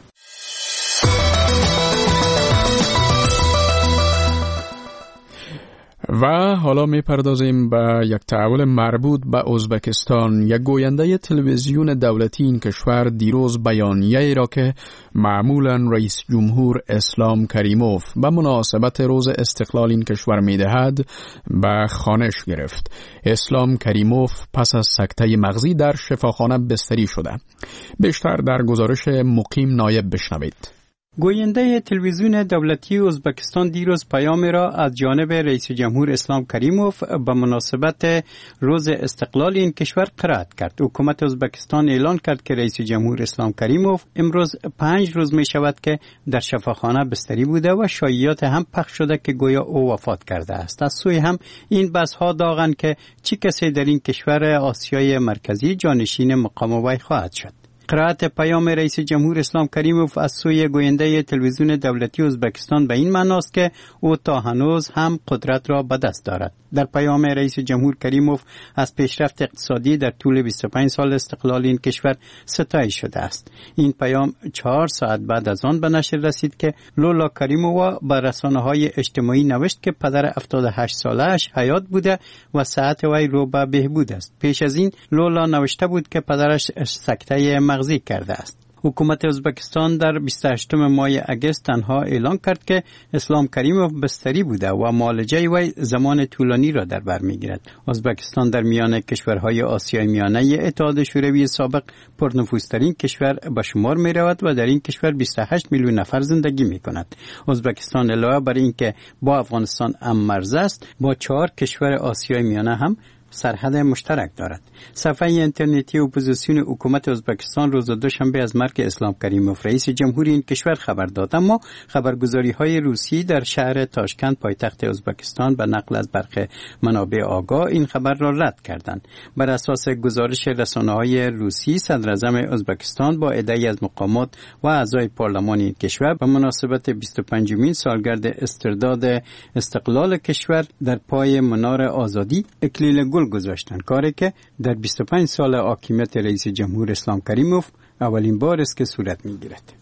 و حالا می پردازیم به یک تحول مربوط به ازبکستان. یک گوینده تلویزیون دولتی این کشور دیروز بیانیه ای را که معمولا رئیس جمهور اسلام کریموف به مناسبت روز استقلال این کشور می دهد به خوانش گرفت. اسلام کریموف پس از سکته مغزی در شفاخانه بستری شده. بیشتر در گزارش مقیم نایب بشنوید. گوینده تلویزیون دولتی ازبکستان دیروز پیامی را از جانب رئیس جمهور اسلام کریموف به مناسبت روز استقلال این کشور قرائت کرد. حکومت ازبکستان اعلان کرد که رئیس جمهور اسلام کریموف امروز پنج روز می شود که در شفاخانه بستری بوده و شایعات هم پخش شده که گویا او وفات کرده است. از سوی هم این بحث ها داغند که چه کسی در این کشور آسیای مرکزی جانشین مقام وی خواهد شد. قرائت پیام رئیس جمهور اسلام کریموف از سوی گوینده تلویزیون دولتی ازبکستان به این معناست که او تا هنوز هم قدرت را به دست دارد. در پیام رئیس جمهور کریموف از پیشرفت اقتصادی در طول بیست و پنج سال استقلال این کشور ستایش شده است. این پیام چهار ساعت بعد از آن به نشر رسید که لولا کریمووا به رسانه‌های اجتماعی نوشت که پدر هفتاد و هشت ساله‌اش حیات بوده و صحت وی رو به بهبود است. پیش از این لولا نوشته بود که پدرش سکته مغزی کرده است. حکومت ازبکستان در بیست و هشتم ماه اگست تنها اعلان کرد که اسلام کریموف بستری بوده و معالجه وی زمان طولانی را در بر میگیرد. ازبکستان در میان کشورهای آسیای میانه اتحاد شوروی سابق پرنفوذترین کشور به شمار می رود و در این کشور بیست و هشت میلیون نفر زندگی می کند. ازبکستان علاوه بر اینکه با افغانستان هم مرز است، با چهار کشور آسیای میانه هم سرحد مشترک دارد. صفحه اینترنتی اپوزیسیون حکومت ازبکستان روز دوشنبه از مرگ اسلام کریموف رئیس جمهوری این کشور خبر داد، اما خبرگزاری‌های روسی در شهر تاشکند پایتخت ازبکستان به نقل از برخی منابع آگاه این خبر را رد کردند. بر اساس گزارش رسانه‌های روسی، صدر اعظم ازبکستان با عده‌ای از مقامات و اعضای پارلمان این کشور به مناسبت بیست و پنجمین سالگرد استرداد استقلال کشور در پای منار آزادی اکلیل گل گذاشتند، کاری که در بیست و پنج سال حاکمیت رئیس جمهور اسلام کریموف اولین بار است که صورت می‌گیرد.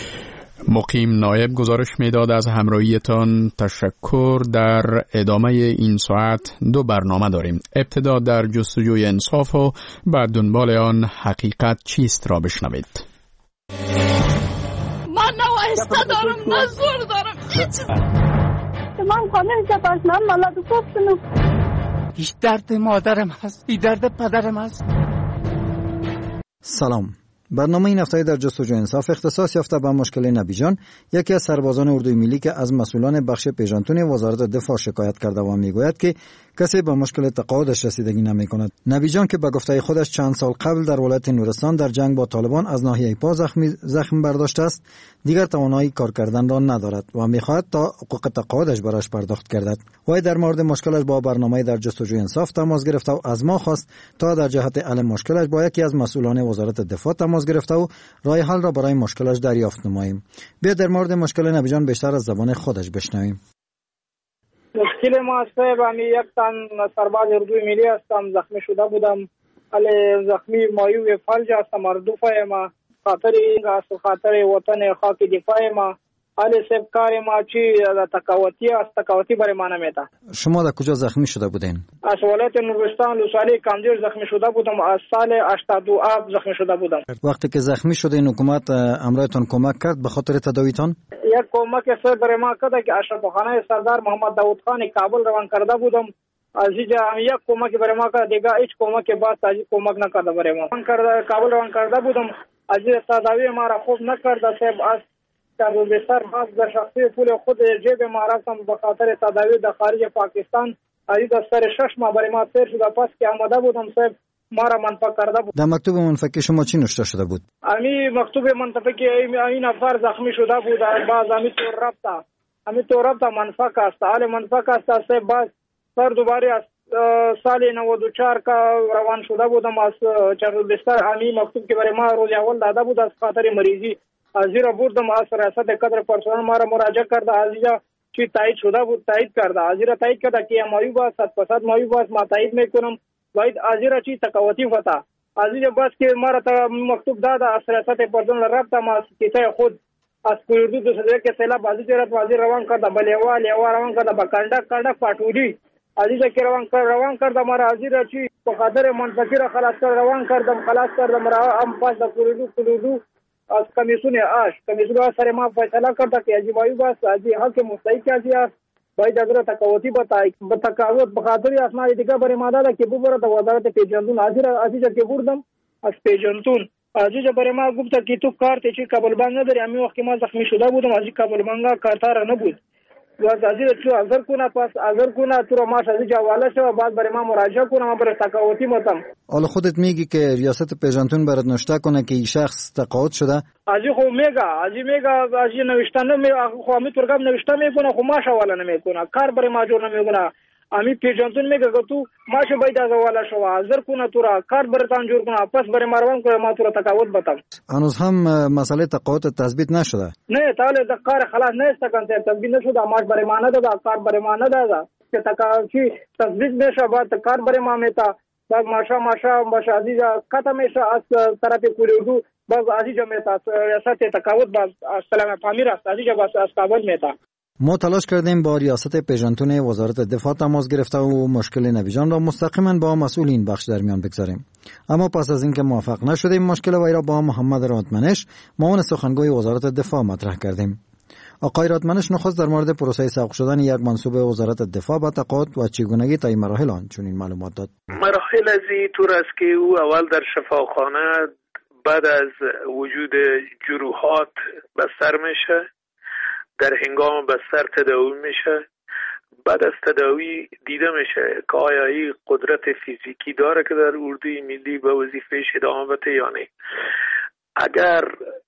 مقیم نایب گزارش میداد. از همراهیتان تشکر. در ادامه این ساعت دو برنامه داریم. ابتدا در جستجوی انصاف و بعد دنبال آن حقیقت چیست را بشنوید. من نوایسته دارم، من زور دارم. هیچ من خانه سپاس من ملاد گفتم. هیچ درد مادرم هست، این درد پدرم هست. سلام. برنامه این هفته در جستجوی انصاف اختصاص یافته به مشکل نبیجان، یکی از سربازان اردوی ملی که از مسئولان بخش پیژانتون وزارت دفاع شکایت کرده و میگوید که کسی به مشکل تقاعدش رسیدگی نمی کند. نبیجان که به گفته خودش چند سال قبل در ولایت نورستان در جنگ با طالبان از ناحیه پا زخمی زخم برداشته است، دیگر توانایی کار کردن را ندارد و میخواهد تا حقوق تقاعدش برایش پرداخت گردد. وی در مورد مشکلش با برنامه در جستجوی انصاف تماس گرفت و از ما خواست تا در جهت حل مشکلش با یکی از مسئولان وزارت دفاع تماس تماس گرفته و راه حل را برای مشکلش دریافت نماییم. بیا در مورد مشکل نبی جان بیشتر از زبان خودش بشنویم. مشکل ما است که یک تن سرباز اردوی ملی هستم، زخمی شده بودم، ولی زخمی مایوب فلج هستم، مردوف ما، خاطر این خاطر وطن خاک دفاع ما، ولی سب کار ما چی تکاوتی است، تکاوتی برای ما نمیتا. شما در کجا زخمی شده بودین؟ از ولایت نورستان لوسالی کامدیر زخمی شده بودم، از سال هشتاد و هفت زخمی شده بودم. وقتی که زخمی شدین حکومت امرایتان کمک کرد به خاطر تداویتان؟ یک کمک سر برای ما کرد که اشرف خانه سردار محمد داود خان کابل روان کرده بودم. از اینجا یک کمک برای ما کرد، دیگه هیچ کمک بعد از کمک نکرده برای ما. روان کرده کابل روان کرده بودم، از این تداوی ما را خوب نکرده صاحب. از در بسر باز در شخصی پول خود جیب ما رفتم به خاطر تداوی در خارج پاکستان. از این سر شش ماه برای ما تیر شده، پس که آمده بودم صاحب ما را منفعه کرده بود. در مکتوب منفعه شما چی نوشته شده بود؟ امی مکتوب منفعه این نفر زخمی شده بود، باز امی تو رفته امی تو رفته منفعه است، حال منفعه است صاحب. باز سر دوباره از سال نود و چهار کا روان شده بودم از چربستر. امی مکتوب که برای ما روز اول داده بود از خاطر مریضی. از زیرا بردم از ریاست کادر پرسنل ما را مراجعه کرده، از اینجا چی تایید شده بود تایید کرده، از زیرا تایید کرده که مایوب است، صد درصد مایوب است، ما تایید میکنم. باید از زیرا چی تکاوتی وتا، از اینجا بس که ما را مکتوب داده از ریاست پرسنل رفتم از کیسه خود از کوردو دو سده که سیلا بازی جرات بازی روان کرده، بلیوا لیوا روان کرده، با کنڈک کنڈک پاٹولی از اینجا که روان کرده روان کرده ما را از زیرا چی به خاطر منفعه را خلاص کرد روان کردم خلاص کردم را ام پاس د کوردو کوردو از کمیسیون آش کمیسیون آش سر ما فیصله کرده که اجی مایوب است، اجی حق مستحق است، باید اگر تکاوتی بتای به تکاوت بخاطر اسناد دیگه برای ما داده که ببره د وزارت پیجندون حاضر عزیز که بردم از پیجندون عزیز برای ما گفت که تو کارت چی قبول بند نداری. امی وقت ما زخمی شده بودم از قبول بند کارتار نبود، باز عزیز تو حاضر کنه، پس حاضر کنه تو رو ماش از جواله شو بعد برای ما مراجعه کنه، ما برای تکاوتی متم. حالا خودت میگی که ریاست پیجندون برات نوشته کنه که این شخص تقاعد شده؟ ازی خو میگه ازی میگه ازی نوشته نمی خو امی ترگم نوشته میکنه، خو ماش حواله نمیکنه، کار برای ما جور نمیکنه. امی پیجندون میگه که تو ماش باید از حواله شو حاضر کنه، تو را کار براتان جور کنه، پس برای مروان کنه ما تو را تقاعد بتم. هنوز هم مسئله تقاعد تثبیت نشده؟ نه تعالی د کار خلاص نه است کنه تثبیت نشده، ماش برای ما نه داده، کار برای ما نه داده که تقاعدی تثبیت نشه، بعد کار برای ما میتا باز ماشا ماشا ماشا عزیز ختم میشه از طرف کوردو باز عزیز میتا ریاست تقاعد باز سلام پامیر است عزیز باز از کابل میتا. ما تلاش کردیم با ریاست پیجندون وزارت دفاع تماس گرفته و مشکل نبی جان را مستقیما با مسئولین بخش در میان بگذاریم، اما پس از اینکه موفق نشدیم مشکل وی را با محمد رادمنش معاون سخنگوی وزارت دفاع مطرح کردیم. آقای رادمنش نخست در مورد پروسه سبق شدن یک منصوب وزارت دفاع با تقاعد و چگونگی طی مراحل آن چنین معلومات داد. مراحل از این طور است که او اول در شفاخانه بعد از وجود جروحات بستر میشه، در هنگام بستر تداوی میشه، بعد از تداوی دیده میشه که آیا این قدرت فیزیکی داره که در اردوی ملی به وظیفهش ادامه بده یا نه. اگر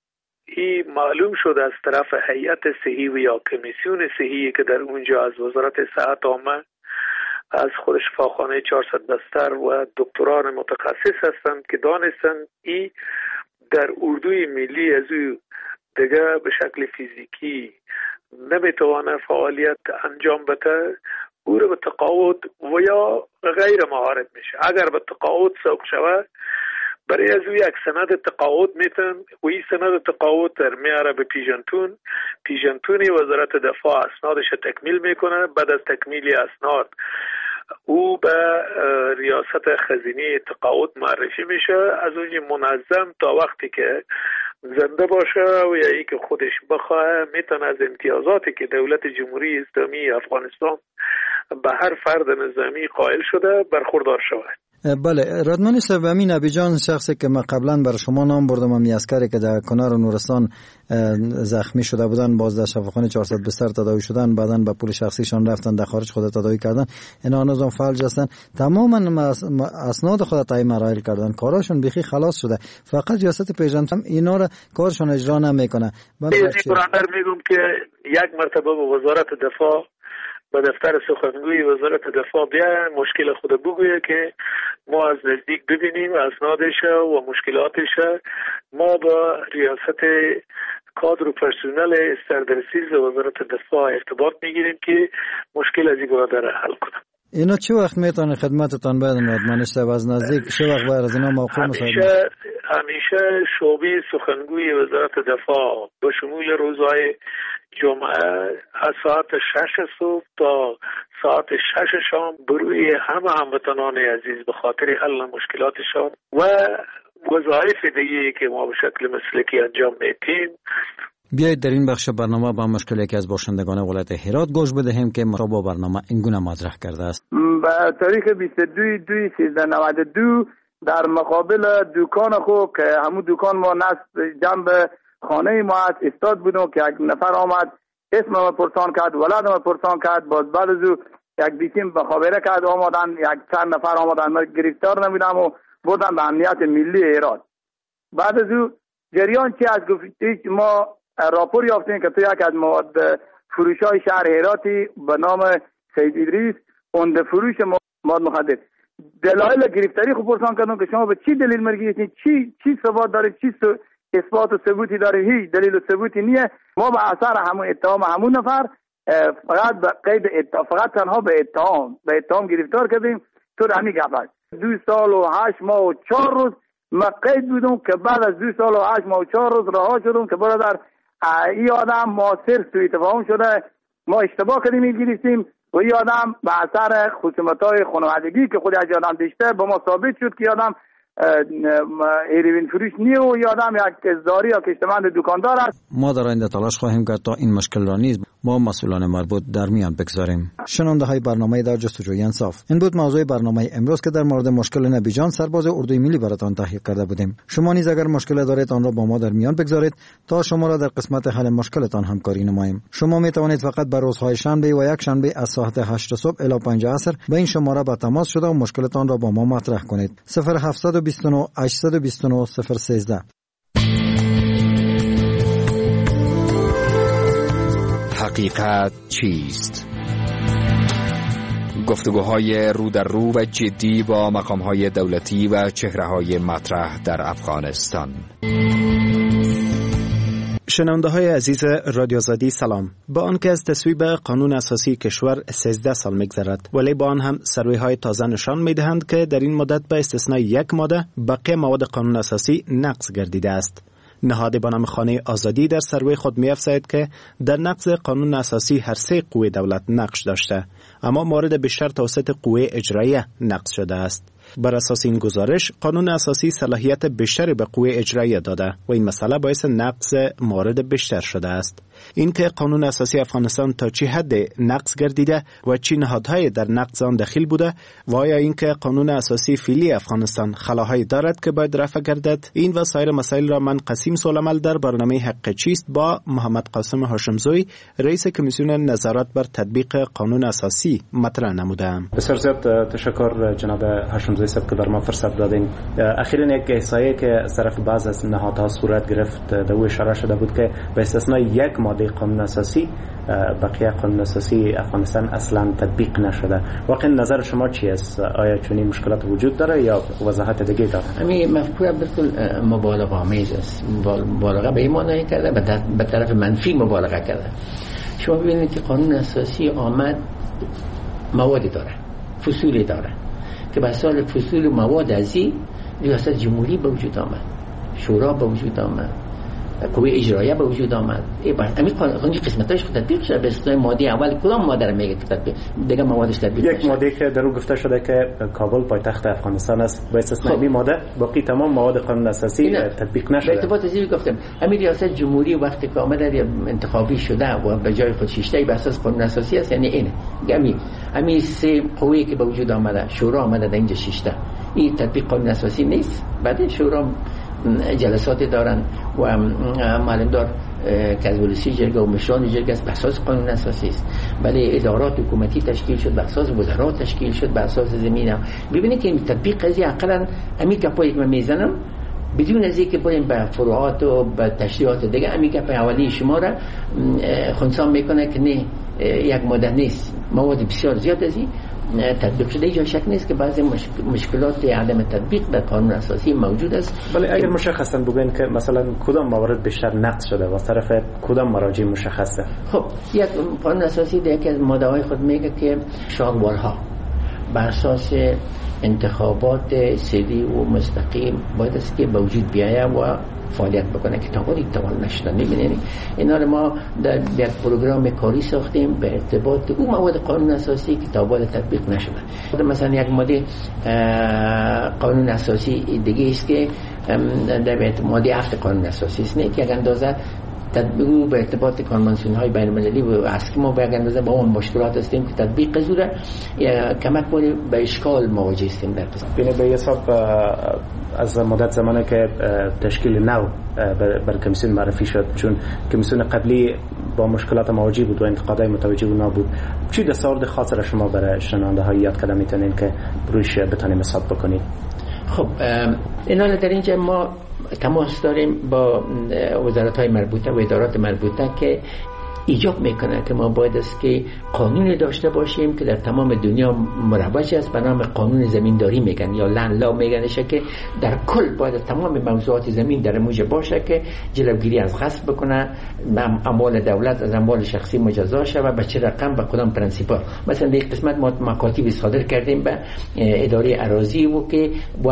این معلوم شد از طرف هیئت صحی و یا کمیسیون صحی که در اونجا از وزارت صحت آمد، از خود شفاخانه چهارصد بستر و دکتران متخصص هستند که دانستند این در اردوی ملی از او دیگه به شکل فیزیکی نمیتوانه فعالیت انجام بده، او رو به تقاعد و یا غیر معارض میشه. اگر به تقاعد سوق شود برای از او یک سند تقاعد میتن و این سند تقاعد در میاره به پیجنتون پیجنتونی وزارت دفاع اسنادش تکمیل میکنه. بعد از تکمیل اسناد او به ریاست خزینه تقاعد معرفی میشه، از اونجا منظم تا وقتی که زنده باشه و یا ای که خودش بخواه میتونه از امتیازاتی که دولت جمهوری اسلامی افغانستان به هر فرد نظامی قائل شده برخوردار شود. بله رادمنی صاحب، امین نبی جان شخصی که ما قبلا بر شما نام بردم، امی عسکری که در کنار نورستان زخمی شده بودن، باز در شفاخانه چهارصد بستر تداوی شدن، بعداً با پول شخصیشان رفتن در خارج خود تداوی کردن، اینا هنوز هم فلج هستن، تماما اسناد خود طی مراحل کردن، کاراشون بیخی خلاص شده، فقط ریاست پیجندون اینا را کارشون اجرا نمیکنه. من برادر میگم که یک مرتبه به وزارت دفاع به دفتر سخنگوی وزارت دفاع بیا مشکل خود بگویه که ما از نزدیک ببینیم اسنادش و مشکلاتش. ما با ریاست کادر و پرسنل سردرسیز وزارت دفاع ارتباط میگیریم که مشکل از این برادر حل کنم. اینا چه وقت میتونه خدمتتان بدن منش از نزدیک چه وقت باید از اینا موقع همیشه همیشه شعبه سخنگوی وزارت دفاع به شمول روزهای جمعه از ساعت شش صبح تا ساعت شش شام بروی همه هموطنان عزیز به خاطر حل مشکلاتشان و وظایف دیگه که ما به شکل مسلکی انجام میدیم. بیایید در این بخش برنامه با مشکلی که از باشندگان ولایت هرات گوش بدهیم که ما با برنامه اینگونه مطرح کرده است. به تاریخ بیست و دو دو سیزده نود و دو در مقابل دکان خو که همون دکان ما نصب جنب خانه ما است استاد بودم که یک نفر آمد اسم ما پرسان کرد ولد ما پرسان کرد باز بعد از او یک بیتیم به خابره کرد آمدن یک چند نفر آمدن ما گرفتار نمیدم و بودن به امنیت ملی هرات. بعد از او جریان چی از گفتی ما راپور یافتیم که تو یک از مواد فروشای شهر هراتی به نام سید ادریس اون فروش مواد مخدر دلایل گرفتاری خود پرسان کردن که شما به چی دلیل مرگی چی چی ثبات داره چی اثبات و ثبوتی داره؟ هیچ دلیل و ثبوتی نیه. ما به اثر همون اتهام همون نفر فقط به قید اتهام فقط تنها به اتهام به اتهام گرفتار کردیم. تو همین گپ دو سال و هشت ماه و چهار روز ما قید بودم که بعد از دو سال و هشت ماه و چهار روز رها شدم که برادر این آدم ما صرف توی تفاهم شده ما اشتباه کردیم این گرفتیم و این آدم به اثر خصومت‌های خانوادگی که خود از آدم داشته با ما ثابت شد که آدم هیروین فروش نیه و یادم یک ازداری یا کشتمند دکاندار است. ما در آینده تلاش خواهیم کرد تا این مشکل را نیز با مسئولان مربوط در میان بگذاریم. شنونده های برنامه در جستجوی انصاف، این بود موضوع برنامه امروز که در مورد مشکل نبی جان سرباز اردوی ملی براتان تحقیق کرده بودیم. شما نیز اگر مشکل دارید آن را با ما در میان بگذارید تا شما را در قسمت حل مشکلتان همکاری نماییم. شما می توانید فقط بر روزهای شنبه و یک شنبه از ساعت هشت صبح الی پنج عصر به این شماره با تماس شده و مشکلتان را با ما مطرح کنید. صفر هفت دو نه هشت دو نه صفر یک سه. حقیقت چیست؟ گفتگوهای رو در رو و جدی با مقامهای دولتی و چهره‌های مطرح در افغانستان. شنونده های عزیز رادیو آزادی سلام. با آنکه از تصویب قانون اساسی کشور سیزده سال می‌گذرد، ولی با آن هم سروی های تازه نشان می‌دهند که در این مدت به استثنای یک ماده بقیه مواد قانون اساسی نقض گردیده است. نهاد با نام خانه آزادی در سروی خود می‌افزاید که در نقض قانون اساسی هر سه قوه دولت نقش داشته، اما مورد بیشتر توسط قوه اجراییه نقض شده است. بر اساس این گزارش قانون اساسی صلاحیت بیشتری به قوه اجراییه داده و این مسئله باعث نقض موارد بیشتر شده است. اینکه قانون اساسی افغانستان تا چه حد نقض گردیده و چه نهادهای در نقض آن دخیل بوده و آیا اینکه قانون اساسی فعلی افغانستان خلاهایی دارد که باید رفع گردد، این و سایر مسائل را من قسیم سولمل در برنامه حق چیست با محمد قاسم هاشمزوی رئیس کمیسیون نظارت بر تطبیق قانون اساسی مطرح نمودم. بسیار زیاد تشکر جناب هاشمزوی صاحب که بر ما فرصت دادین. اخیراً یک احصایه که از طرف بعض از نهادها صورت گرفت در او اشاره شده بود که به استثنای یک ماده قانون اساسی بقیه قانون اساسی افغانستان اصلا تطبیق نشده. واقعا نظر شما چی است؟ آیا چنین مشکلات وجود داره یا وضاحت دیگه داره؟ همین مفهوم بالکل مبالغه آمیز است. مبالغه به این معنی کرده به طرف منفی مبالغه کرده. شما ببینید که قانون اساسی آمد موادی داره، فصولی داره که به سال فصول مواد ازی ریاست جمهوری به وجود آمد، شورا به وجود آمد، قوه اجراییه به وجود آمد. همین قانون قسمتاش خود تطبیق شده. به اصطلاح ماده اول کدام ماده رو میگه که تطبیق دیگه موادش تطبیق یک ماده که در اون گفته شده که کابل پایتخت افغانستان است، با استثنای این ماده باقی تمام مواد قانون اساسی تطبیق نشده. به ارتباط ازی گفتم همین ریاست جمهوری وقتی که آمده انتخابی شده و به جای خود شیشته به اساس قانون اساسی است، یعنی اینه همین همین سه قوه که به وجود آمده، شورا آمده در اینجا شیشته، این تطبیق قانون اساسی نیست. بعد شورا جلساتی دارن و معلم دار که از ولسی جرگه و مشران جرگه است به اساس قانون اساسی است. ولی ادارات حکومتی تشکیل شد به اساس وزرات تشکیل شد به اساس زمینه. ببینید که تطبیق قضیه عقلا همین که پای من میزنم بدون از اینکه بریم به فروعات و به تشریحات دیگه، همین که اولی شما را خنثی میکنه که نه یک ماده نیست، مواد بسیار زیاد از این تطبیق شده. اینجا شک نیست که بعضی مشکلات عدم تطبیق در قانون اساسی موجود است. ولی اگر مشخصا بگوین که مثلا کدام موارد بیشتر نقض شده و از طرف کدام مراجع مشخصه؟ خب یک قانون اساسی در یکی از ماده‌های خود میگه که شاگردها بر اساس انتخابات سری و مستقیم باید است که به وجود بیاید و فعالیت بکنه که تا وقتی توان نشدن. می‌بینید اینا رو ما در یک پروگرام کاری ساختیم به ارتباط اون مواد قانون اساسی که تا باید تطبیق نشده. مثلا یک ماده قانون اساسی دیگه است که در ماده هفت قانون اساسی است، نه که یک اندازه تطبیق به ارتباط کنوانسیون های بین المللی و اسکیمو به اندازه با اون مشکلات هستیم که تطبیق زوره کمک کنه به اشکال مواجه هستیم در قسمت. ببینید به حساب از مدت زمانی که تشکیل نو بر کمیسیون معرفی شد، چون کمیسیون قبلی با مشکلات مواجه بود و انتقادهای متوجه اونا بود، چی دستاورد خاص را شما برای شنونده ها یاد کردن میتونین که رویش بتونیم حساب بکنید؟ خب اینا در اینجا ما تماس داریم با وزارت های مربوطه و ادارات مربوطه که ایجاب میکنه که ما باید است که قانونی داشته باشیم که در تمام دنیا مروج است به نام قانون زمینداری میگن یا لند لا میگنش، که در کل باید تمام موضوعات زمین در موجه باشه که جلوگیری از غصب بکنه، اموال دولت از اموال شخصی مجزا شه و به چه رقم به کدام پرنسیپا. مثلا در قسمت ما مکاتیب صادر کردیم به اداره اراضی و که و,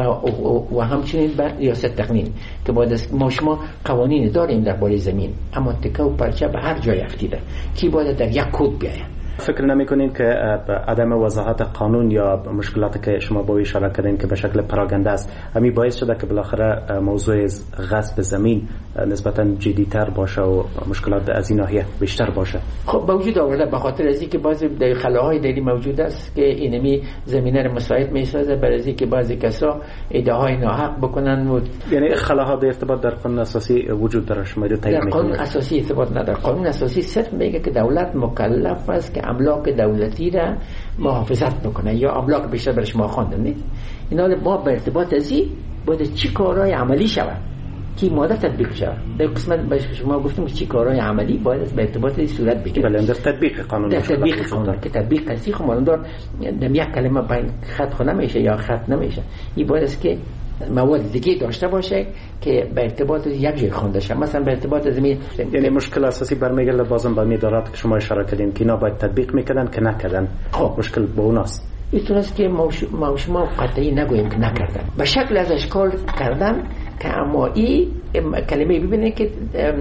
و همچنین به ریاست تقنین که باید ما شما قوانین داریم در باره زمین، اما تکه و پرچه به هر جای دیده کی باید در یک کد بیاید. فکر نمی‌کنین که عدم وضاحت قانون یا مشکلاتی که شما با اشاره کردین که به شکل پراگنده است همین باعث شده که بالاخره موضوع غصب زمین نسبتاً جدی‌تر باشه و مشکلات از این ناحیه بیشتر باشه؟ خب به وجود آورده به خاطر از اینکه بعضی در خلاهای دیری موجود است که اینمی زمینه رو مساعد می‌سازه برای از اینکه بعضی کسا ادعاهای ناحق بکنن و یعنی خلاها به ارتباط در قانون اساسی وجود داره. شما رو تایید می‌کنید؟ قانون اساسی ارتباط نداره. قانون اساسی صرف میگه که دولت مکلف است که املاک دولتی را محافظت بکنه یا املاک بیشتر برش ما خواندن نیست. اینا ما به ارتباط ازی باید چی کارهای عملی شود که ماده تطبیق شود. در قسمت به شما گفتم چی کارهای عملی باید به ارتباط ازی صورت بگیره. بله در تطبیق قانون در تطبیق قانون که تطبیق کسی خب دار در یک کلمه بین خط خود نمیشه یا خط نمیشه. این باید است که مواد دیگه داشته باشه که به ارتباط یک جای خوانده شه. مثلا به ارتباط زمین، یعنی مشکل اساسی برمیگرده بازم به ادارات که شما اشاره کردین که اینا باید تطبیق میکردن که نکردن. خب مشکل با اوناست. اینطوریه که ما شما قطعی نگوییم که نکردن، به شکل از اشکال کردن که اما این کلمه ببینید که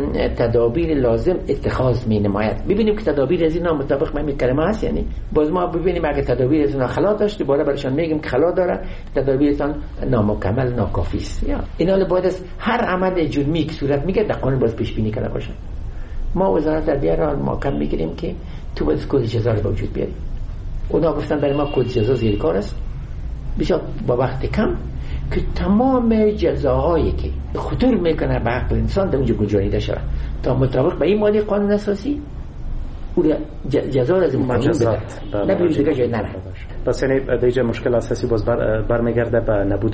تدابیر لازم اتخاذ می نماید. ببینیم که تدابیر از اینا مطابق با این کلمه هست، یعنی باز ما ببینیم اگه تدابیر از اینا خلا داشت دوباره برشان میگیم که خلا داره، تدابیرتان نامکمل ناکافی است. یا اینا باید از هر عمل جرمی که صورت میگیره در قانون باز پیش بینی کرده باشه. ما وزارت تربیه را محکم میگیریم که تو باید کد جزا رو به وجود بیاری. اونا گفتن برای ما کد جزا زیر کار است بسیار با وقت کم که تمام جزاهایی که خطور میکنه به حق انسان در اونجا گنجانیده شود تا مطابق به این ماده قانون اساسی اون جزا را از قانون بده، نه بیرون دیگه جای نره. پس یعنی دیگه مشکل اساسی باز بر برمیگرده به نبود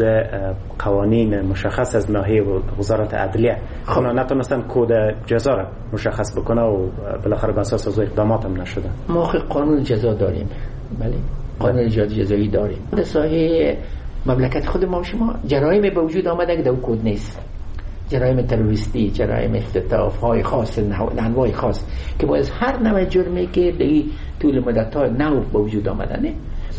قوانین مشخص از ناحیه وزارت عدلیه. اونا نتونستن کد جزا را مشخص بکنه و بالاخره بر اساس از اقدامات هم نشده. ما قانون جزا داریم، بله قانون جزایی داریم. در ساحه مملکت خود ما شما جرایم به وجود آمده که در کد نیست، جرایم تروریستی، جرایم اختطاف های خاص، نحوهای خاص که باید هر نوع جرمی که در طول مدت ها نو به وجود آمده نه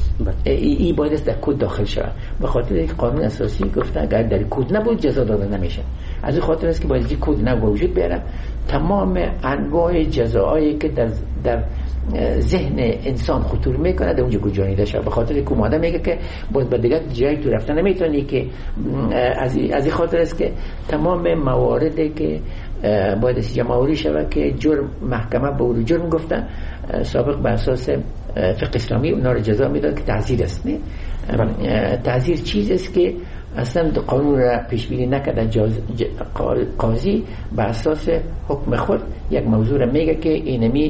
این باید در کد داخل شود. به خاطر اینکه قانون اساسی گفته اگر در کد نبود جزا داده نمیشه. از این خاطر است که باید یک کد نو به وجود بیاره. تمام انواع جزاهایی که در در ذهن انسان خطور میکنه در اونجا گنجانیده شد. به خاطر اینکه ماده میگه که باید به دیگه جایی تو رفتن نمیتونی که از از این خاطر است که تمام مواردی که باید جمعوری شود که جرم محکمه به اون جرم گفتن سابق به اساس فقه اسلامی اونا رو جزا میداد که تعزیر است. نه تعزیر چیز است که اصلا قانون را پیش بینی نکرده. قاضی به اساس حکم خود یک موضوع را میگه که اینمی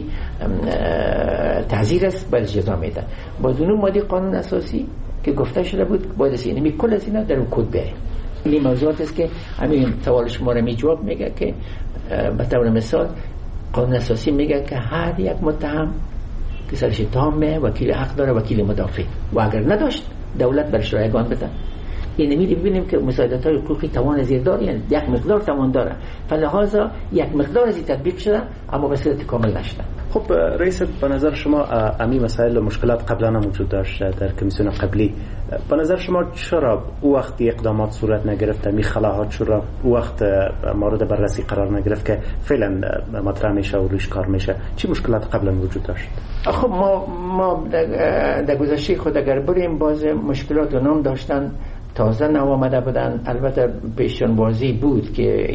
تعزیر است باید جزا میده. با اون ماده قانون اساسی که گفته شده بود باید اینمی کل از اینا در اون کد بیاره. این موضوعات است که همین سوال شما را می جواب میگه که به طور مثال قانون اساسی میگه که هر یک متهم که سرش اتهام میه، وکیل حق داره، وکیل مدافع، و اگر نداشت دولت برش رایگان بده. یعنی می ببینیم که مساعدت های حقوقی توان زیر داره، یعنی یک مقدار توان داره، فلحاظا یک مقدار از این تطبیق شده اما به صورت کامل نشده. خب رئیس، به نظر شما امی مسائل و مشکلات قبلا هم وجود داشت در کمیسیون قبلی، به نظر شما چرا او وقت اقدامات صورت نگرفت، می خلاحات چرا او وقت مورد بررسی قرار نگرفت که فعلا مطرح میشه و روش کار میشه؟ چی مشکلات قبلا وجود داشت؟ خب ما ما در گذشته خود اگر بریم باز مشکلات و نام داشتن، تازه نو آمده بودن. البته پیشان بازی بود که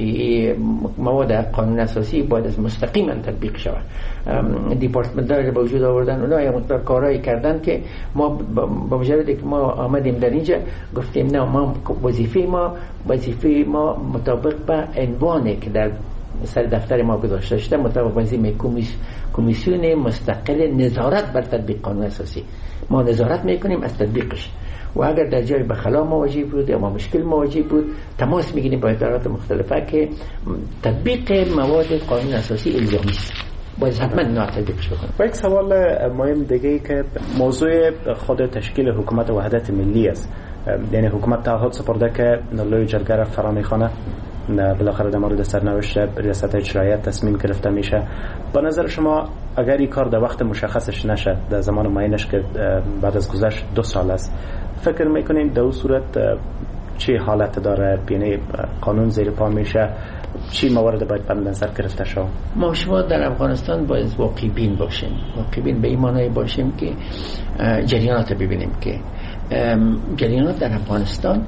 مواد قانون اساسی باید از مستقیما تطبیق شود. دیپارتمنت داره به وجود آوردن، اونا یه مقدار کارهایی کردن که ما با مجرد که ما آمدیم در اینجا گفتیم نه، ما وظیفه ما وظیفه ما مطابق به عنوانی که در سر دفتر ما گذاشته شده، مطابق وظیفه کمیسیون مستقل نظارت بر تطبیق قانون اساسی، ما نظارت میکنیم از تطبیقش، و اگر در جای بخلا مواجه بود یا ما مشکل مواجه بود تماس میگیریم با ادارات مختلفه که تطبیق مواد قانون اساسی الزامی است، باید حتما نه تطبیقش بکنیم. و یک سوال مهم دیگه ای که موضوع خود تشکیل حکومت وحدت ملی است، یعنی حکومت تعهد سپرده که لوی جرگه را فرا میخوانه، بالاخره در مورد سرنوشت ریاست اجرایی تصمیم گرفته میشه. به نظر شما اگر این کار در وقت مشخصش نشه، در زمان معینش که بعد از گذشت دو سال است، فکر میکنین در اون صورت چی حالت داره؟ یعنی قانون زیر پا میشه، چی موارد باید پر نظر گرفته شود؟ ما شما در افغانستان باید واقعی بین باشیم، واقعی بین به این معنی باشیم که جریانات ببینیم که جریانات در افغانستان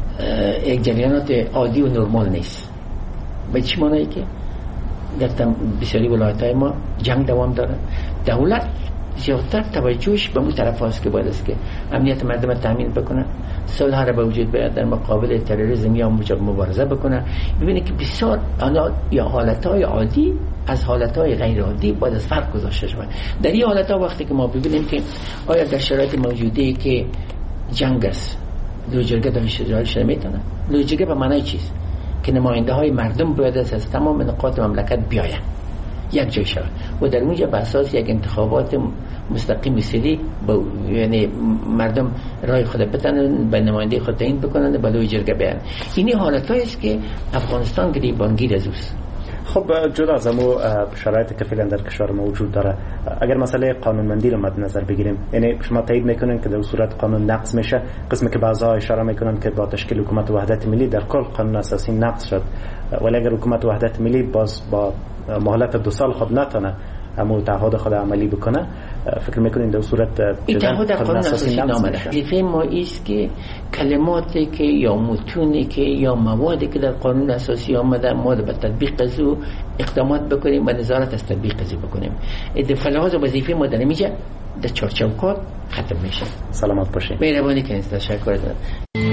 یک جریانات عادی و نرمال نیست. به چی معنی که در بسیاری ولایت‌های ما جنگ دوام داره، دولت زیادتر توجهش به اون طرف هست که باید است که امنیت مردم تامین بکنه، صلح را به وجود بیاد، در مقابل تروریسم یا مبارزه بکنه. ببینید که بسیار آنها یا حالتهای عادی از حالتهای غیر عادی باید از فرق گذاشته شود. در این حالتها وقتی که ما ببینیم که آیا در شرایط موجوده که جنگ است، لوی جرگه داشت اجرایش نمیتونه. لوی جرگه به معنای چیست؟ که نماینده های مردم باید از تمام نقاط مملکت بیاین یک جای شود و در اونجا به اساس یک انتخابات مستقیم سری با یعنی مردم رای خود بتنن، به نماینده خود تعیین بکنن، به لوی جرگه بیان. این حالتایی است که افغانستان گریبانگیر از اوست. خب جدا از امو شرایطی که فعلا در کشور موجود داره، اگر مسئله قانونمندی رو مد نظر بگیریم، یعنی شما تایید میکنین که در صورت قانون نقض میشه، قسمی که بعضا اشاره میکنن که با تشکیل حکومت وحدت ملی در کل قانون اساسی نقض شد، ولی اگر حکومت وحدت ملی باز با مهلت دو سال خود نتونه امو تعهد خود عملی بکنه، فکر میکنین در صورت این تعهد در قانون اساسی نامده. وظیفه ما ایست که کلماتی که یا متونی که یا موادی که در قانون اساسی آمده ما به تطبیق از او اقدامات بکنیم و نظارت از تطبیق از بکنیم. فلحاظ وظیفه ما در اینجا در چارچوبات ختم میشه. سلامت باشین. مهربانی کنید. تشکر ازت.